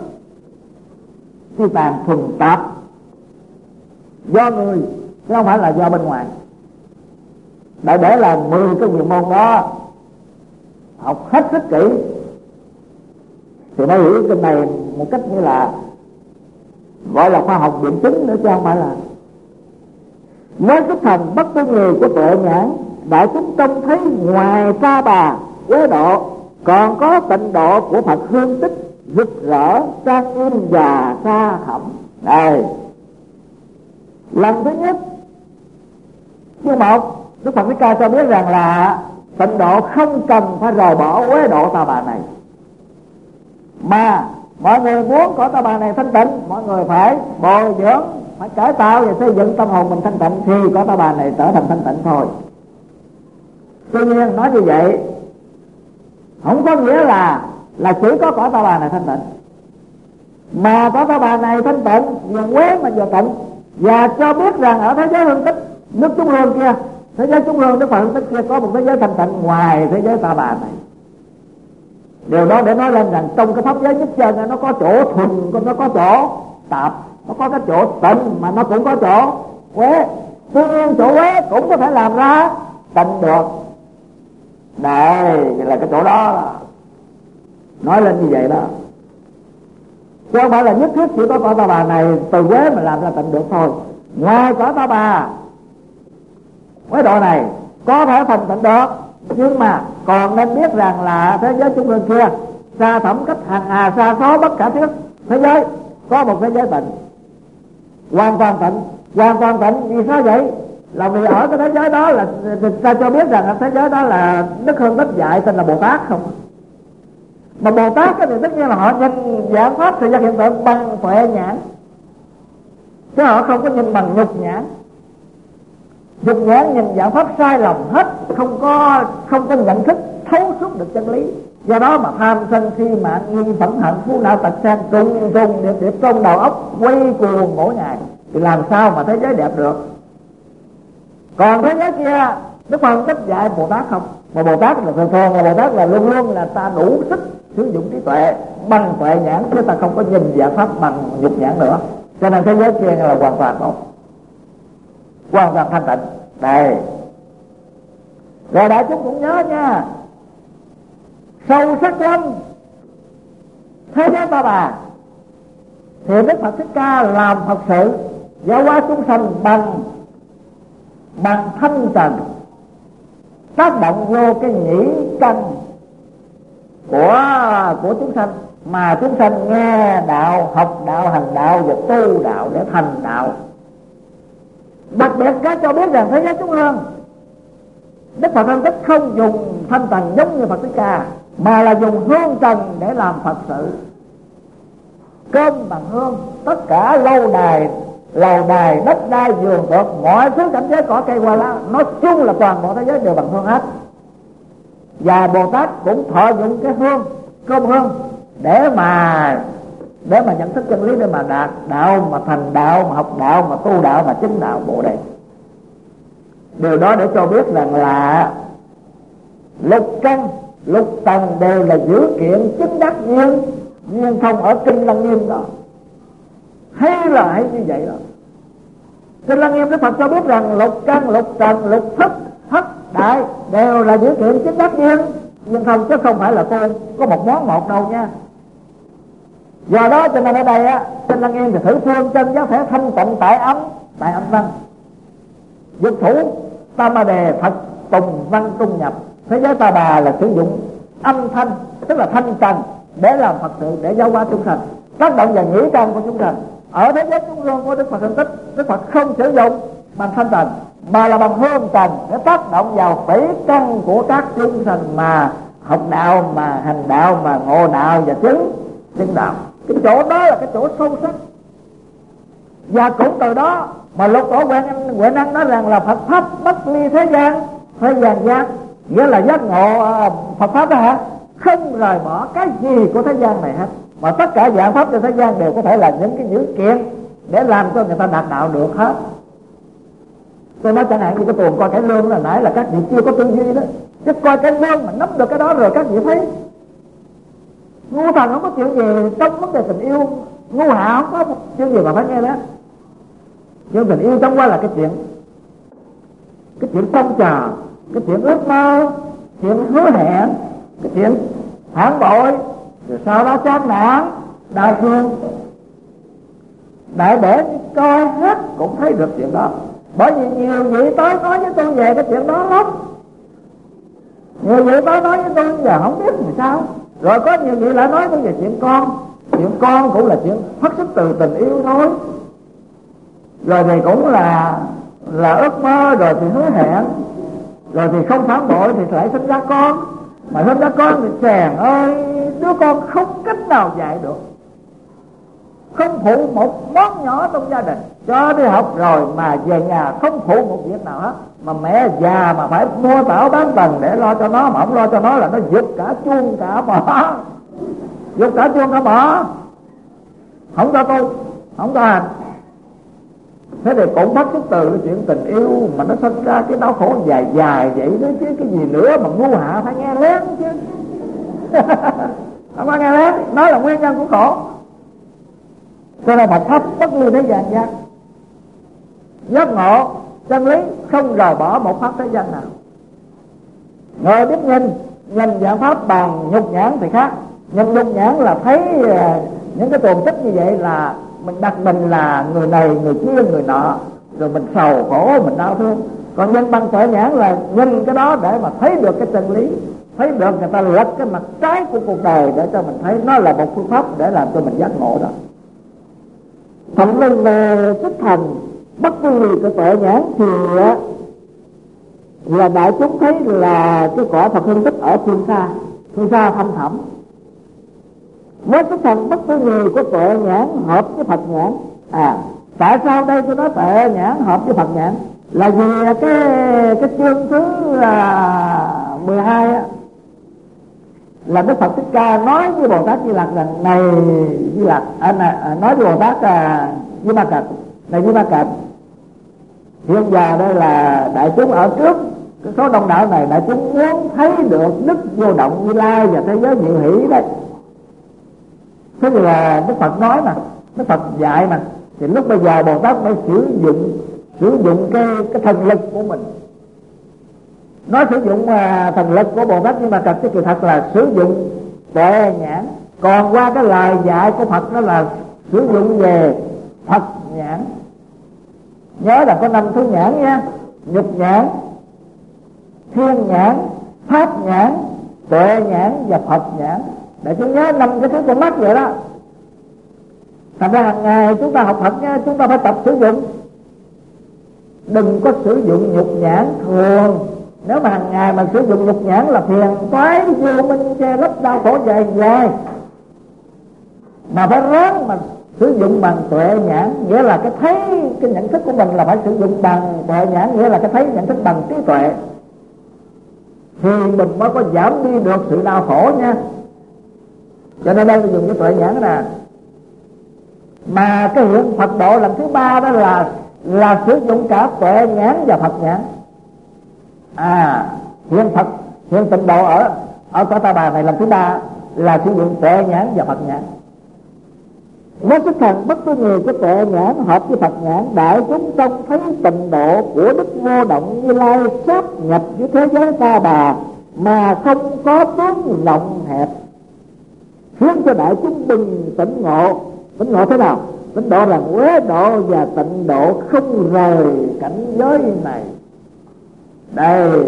chi tàn thuần tạp do người chứ không phải là do bên ngoài. để làm 10 cái quyền môn đó, học hết sức kỹ thì mới hiểu cái này một cách như là gọi là khoa học biện chứng nữa, chứ không phải là với cái thần bất tư nghì của tuệ nhãn. Đại chúng trông thấy ngoài Sa Bà Quế Độ còn có tịnh độ của Phật hương tích rực rỡ trang nghiêm và xa thẳm. Đây lần thứ nhất, chương 1 Đức Phật Thích Ca cho biết rằng là tịnh độ không cần phải rời bỏ Quế Độ Ta Bà này, mà mọi người muốn cõi Ta Bà này thanh tịnh, mọi người phải bồi dưỡng, phải cải tạo và xây dựng tâm hồn mình thanh tịnh thì cõi Ta Bà này trở thành thanh tịnh thôi. Tuy nhiên nói như vậy không có nghĩa là chỉ có cõi Ta Bà này thanh tịnh, mà cõi Ta Bà này thanh tịnh vừa quế mà vừa tịnh. Và cho biết rằng ở thế giới hương tích, nước chúng hương kia, thế giới chúng hương Đức Phật hương tích kia có một thế giới thanh tịnh ngoài thế giới Ta Bà này. Điều đó để nói lên rằng trong cái pháp giới nhất chân nó có chỗ thuần, nó có chỗ tạp, nó có cái chỗ tịnh mà nó cũng có chỗ quế. Tuy nhiên chỗ quế cũng có thể làm ra tịnh được. Đây là cái chỗ đó, nói lên như vậy đó, chứ không phải là nhất thiết chỉ có cõi Ta Bà này từ quế mà làm ra tịnh được thôi. Ngoài cõi Ta Bà Quế Độ này có thể thành tịnh được, nhưng mà còn nên biết rằng là thế giới chúng hương kia xa thẳm cách hàng hà xa số bất khả thiết thế giới, có một thế giới tịnh, hoàn toàn tịnh. Hoàn toàn tịnh vì sao vậy? Là vì ở cái thế giới đó là ta cho biết rằng thế giới đó là Đức Hương Tích dạy tên là Bồ Tát không. Mà Bồ Tát thì tất nhiên là họ nhìn dạng pháp thời gian hiện tượng bằng tuệ nhãn, chứ họ không có nhìn bằng nhục nhãn. Nhục nhãn nhìn dạng pháp sai lầm hết, không có nhận thức thấu suốt được chân lý. Do đó mà tham sân si mạng nghi phẫn hận phú não tật sang trùng điệp trong đầu óc quay cuồng mỗi ngày, thì làm sao mà thế giới đẹp được? Còn thế giới kia Đức Phật Thích dạy Bồ Tát không, mà Bồ Tát là thường là Bồ Tát là luôn luôn là ta đủ sức sử dụng trí tuệ bằng tuệ nhãn, chứ ta không có nhìn dạng pháp bằng nhục nhãn nữa. Cho nên thế giới kia là hoàn toàn tốt, hoàn toàn thanh tịnh. Đây rồi đại chúng cũng nhớ nha, sâu sắc lắm thế giới Ta Bà thì Đức Phật Thích Ca làm Phật sự giáo hóa chúng sanh bằng thanh trần, tác động vô cái nhĩ căn của chúng sanh, mà chúng sanh nghe đạo, học đạo, hành đạo và tu đạo để thành đạo. Đặc biệt cái cho biết rằng thế giới chúng hương Đức Phật Thích không dùng thanh trần giống như Phật Thích Ca, mà là dùng hương trần để làm Phật sự. Cơm bằng hương, tất cả lâu đài, đất đai, vườn tược, mọi thứ cảnh giới cỏ cây hoa lá, nói chung là toàn bộ thế giới đều bằng hương hết. Và Bồ Tát cũng thọ dụng cái hương, cơm hương để mà nhận thức chân lý, để mà đạt đạo, mà thành đạo, mà học đạo, mà tu đạo, mà chứng đạo Bồ Đề. Điều đó để cho biết rằng là lục căn lục tầng đều là dữ kiện chứng đắc duyên thông ở kinh Lăng Nghiêm đó. Hay như vậy đó. Kinh Lăng Nghiêm Đức Phật cho biết rằng lục căn lục tầng lục thức thất đại đều là dữ kiện chứng đắc duyên thông, chứ không phải là tôi có một món một đâu nha. Do đó cho nên ở đây á, Kinh Lăng Nghiêm thì thử phương chân giáo thể thanh tịnh tại âm văn, dục thủ tam ma đề Phật tùng văn trung nhập. Thế giới Ta Bà là sử dụng âm thanh, tức là thanh trần để làm Phật sự, để giáo hóa chúng sanh, tác động vào nhĩ căn của chúng sanh. Ở thế giới chúng hương của Đức Phật Thích Ca, Đức Phật không sử dụng bằng thanh trần, mà là bằng hương trần để tác động vào phẩy căn của các chúng sanh, mà học đạo, mà hành đạo, mà ngộ đạo và chứng đạo. Cái chỗ đó là cái chỗ sâu sắc. Và cũng từ đó mà Lục Tổ Huệ Năng nói rằng là Phật pháp bất ly thế gian giác, nghĩa là giác ngộ Phật pháp đó hả, không rời bỏ cái gì của thế gian này hết, mà tất cả dạng pháp trên thế gian đều có thể là những cái dữ kiện để làm cho người ta đạt đạo được hết. Tôi nói chẳng hạn như cái tuồng coi cái lương là nãy là các vị chưa có tư duy đó, chứ coi cái lương mà nắm được cái đó rồi các vị thấy ngu thần không có chuyện gì trong vấn đề tình yêu, ngu hạ không có chuyện gì mà phải nghe đó. Nhưng tình yêu trong qua là cái chuyện phong trào cái chuyện ước mơ, chuyện hứa hẹn, cái chuyện phản bội, rồi sau đó chán nản, đau thương. Đại để coi hết cũng thấy được chuyện đó. Bởi vì nhiều vị tới nói với tôi về cái chuyện đó lắm. Nhiều vị tới nói với tôi giờ không biết làm sao. Rồi có nhiều vị lại nói tôi về chuyện con. Chuyện con cũng là chuyện phát xuất từ tình yêu thôi. Rồi thì cũng là ước mơ, rồi thì hứa hẹn, rồi thì không phản bội thì lại sinh ra con. Mà sinh ra con thì chàng ơi, đứa con không cách nào dạy được, không phụ một món nhỏ trong gia đình. Cho đi học rồi mà về nhà không phụ một việc nào hết. Mà mẹ già mà phải mua tảo bán tầng để lo cho nó, mà không lo cho nó là nó giục cả chuông cả mỏ, giục cả chuông cả mỏ, không cho tu, không cho hành. Thế thì cũng bắt xuất từ cái chuyện tình yêu mà nó sinh ra cái đau khổ dài dài vậy đó chứ. Cái gì nữa mà ngu hạ phải nghe lén chứ. Không phải nghe lén, nói là nguyên nhân của khổ. Cho nên Phật pháp bất lưu thế gian giác, giác ngộ chân lý không rời bỏ một pháp thế gian nào. Người biết nhìn dạng pháp bằng nhục nhãn thì khác. Nhìn nhục nhãn là thấy những cái tồn tích như vậy là mình đặt mình là người này, người kia, người nọ, rồi mình sầu khổ, mình đau thương. Còn nhìn bằng tuệ nhãn là nhìn cái đó để mà thấy được cái chân lý, thấy được người ta lật cái mặt trái của cuộc đời để cho mình thấy nó là một phương pháp để làm cho mình giác ngộ đó. Thành lên về xuất thành bất cứ cái tuệ nhãn thì là đại chúng thấy là cái quả Phật hương tích ở phương xa thâm thẳm. Mới xuất thành bất cứ người có tuệ nhãn hợp với Phật nhãn. Tại sao đây tôi nói tuệ nhãn hợp với Phật nhãn? Là vì cái chương thứ 12 á, là Đức Phật Thích Ca nói với Bồ Tát Di Lặc rằng này Di Lặc, nói với Bồ Tát Di Ma Cật, này Di Ma Cật, hiện giờ đây là đại chúng ở trước cái số đông đảo này, đại chúng muốn thấy được đức vô động Như Lai và thế giới diệu hỷ đấy. Thế thì là Đức Phật nói mà, Đức Phật dạy mà, thì lúc bây giờ Bồ Tát mới sử dụng cái thần lực của mình. Nói sử dụng thần lực của Bồ Tát nhưng mà thật sự thật là sử dụng tuệ nhãn. Còn qua cái lời dạy của Phật đó là sử dụng về Phật nhãn. Nhớ là có 5 thứ nhãn nha: nhục nhãn, thiên nhãn, pháp nhãn, tuệ nhãn và Phật nhãn. Để chúng nhớ 5 cái thứ con mắt vậy đó. Thành ra hàng ngày chúng ta học Phật nha, chúng ta phải tập sử dụng. Đừng có sử dụng nhục nhãn thường. Nếu mà hàng ngày mà sử dụng nhục nhãn là phiền toái vô minh che lấp đau khổ dài dài. Mà phải ráng mà sử dụng bằng tuệ nhãn, nghĩa là cái thấy, cái nhận thức của mình là phải sử dụng bằng tuệ nhãn, nghĩa là cái thấy nhận thức bằng trí tuệ, thì mình mới có giảm đi được sự đau khổ nha. Cho nên đây là dùng cái tuệ nhãn nè. Mà cái hiện Phật độ lần thứ 3 đó là sử dụng cả tuệ nhãn và Phật nhãn. Hiện tịnh độ ở cõi Ta Bà này lần thứ 3 là sử dụng tuệ nhãn và Phật nhãn. Nó xuất thành bất cứ người có tuệ nhãn hợp với Phật nhãn, đại chúng trông thấy tịnh độ của Đức Vô Động Như Lai sáp nhập với thế giới Ta Bà mà không có tướng rộng hẹp, khiến cho đại chúng bừng tỉnh ngộ. Tỉnh ngộ thế nào? Tỉnh độ rằng uế độ và tịnh độ không rời cảnh giới này. Đây,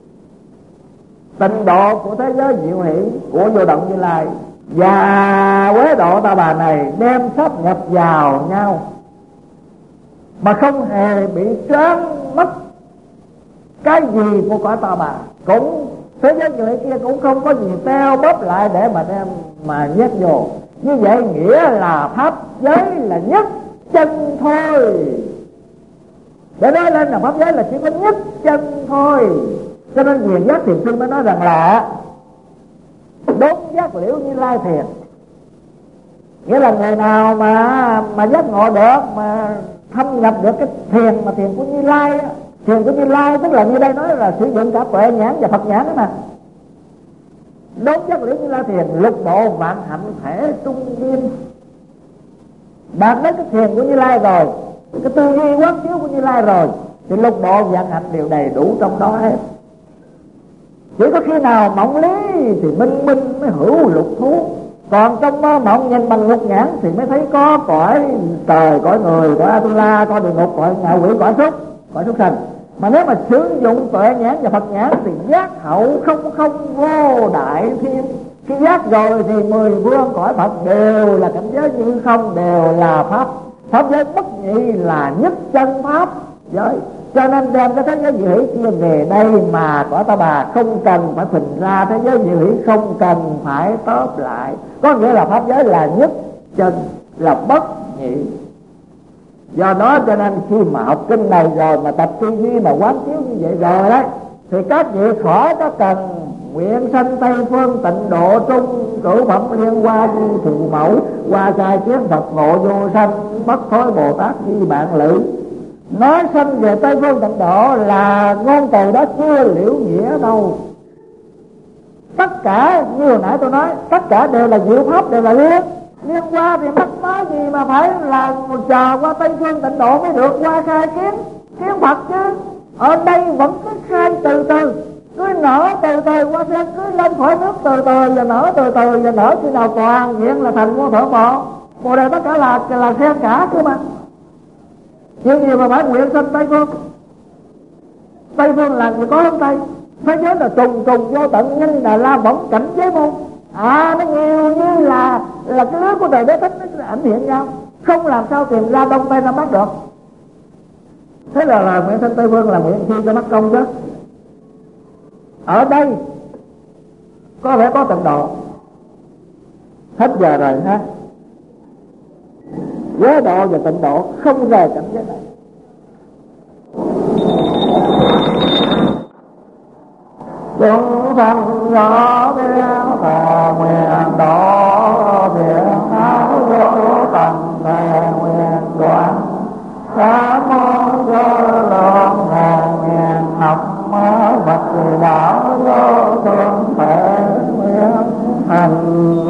tịnh độ của thế giới diệu hỷ của Vô Động Như Lai và uế độ Ta Bà này đem sáp nhập vào nhau mà không hề bị trớn mất cái gì của cõi Ta Bà. Cũng thế giới diệu hỷ kia cũng không có gì teo bóp lại để mà đem mà nhét vô. Như vậy nghĩa là pháp giới là nhất chân thôi. Để nói lên là pháp giới là chỉ có nhất chân thôi. Cho nên Quyền Giác Thiền Sư mới nói rằng là đốn giác liễu Như Lai thiền. Nghĩa là người nào mà giác ngộ được, mà thâm nhập được cái thiền mà thiền của Như Lai, thiền của Như Lai tức là như đây nói là sử dụng cả tuệ nhãn và Phật nhãn đó mà. Đốn giác liễu Như Lai thiền, lục độ vạn hạnh thể trung viên. Đạt đến cái thiền của Như Lai rồi, cái tư duy quán chiếu của Như Lai rồi, thì lục độ vạn hạnh đều đầy đủ trong đó hết. Chỉ có khi nào mộng lý thì minh mới hữu lục thú, còn trong mơ mộng nhìn bằng lục nhãn thì mới thấy có cõi trời, cõi người, cõi Atula, cõi địa ngục, cõi ngạ quỷ, cõi súc sanh. Mà nếu mà sử dụng tuệ nhãn và Phật nhãn thì giác hậu không vô đại thiên. Khi giác rồi thì 10 phương cõi Phật đều là cảnh giới như không, đều là pháp giới bất nhị, là nhất chân pháp giới. Cho nên đem cái thế giới dị hỷ kia về đây mà cõi Ta Bà không cần phải phình ra thế giới dị hỷ, không cần phải tóm lại. Có nghĩa là pháp giới là nhất chân, là bất nhị. Do đó cho nên khi mà học kinh này rồi mà tập tư duy mà quán chiếu như vậy rồi đấy, thì các vị khỏi có cần nguyện sanh Tây Phương Tịnh Độ Trung cửu phẩm liên hoa di thù mẫu qua sai kiến Phật ngộ vô sanh bất thối Bồ Tát di bạn lữ. Nói sanh về Tây Phương Tịnh Độ là ngôn từ đó chưa liễu nghĩa đâu. Tất cả như hồi nãy tôi nói, tất cả đều là diệu pháp, đều là liên qua thì mắc nói gì mà phải là chờ qua Tây Phương Tịnh Độ mới được qua khai kiến Phật chứ. Ở đây vẫn cứ khai từ từ, cứ nở từ từ qua sen, cứ lên khỏi nước từ từ và nở từ từ và nở khi nào toàn diện là thành vô thở Bồ Đề tất cả là sen cả cơ mà. Chuyện gì mà phải nguyện sanh Tây Phương? Tây Phương là người có không Tây? Thế giới là trùng vô tận nhưng Đà La vẫn cảnh giới môn. Nó nhiều như là cái lưới của trời Đế Thích nó ảnh hiện nhau, không làm sao tìm ra Đông Tây Nam Bắc được. Thế là nguyện sanh Tây Phương là nguyện chi cho mắc công chứ. Ở đây có lẽ có tận độ. Hết giờ rồi ha. Giới độ và tịnh độ không rời cảnh giới này. Chúng sanh rõ biết thà nguyện độ thiện áo vô tầng thề nguyện đoạn sa môn vô lượng thề nguyện học Phật đạo vô thượng thể nguyện hành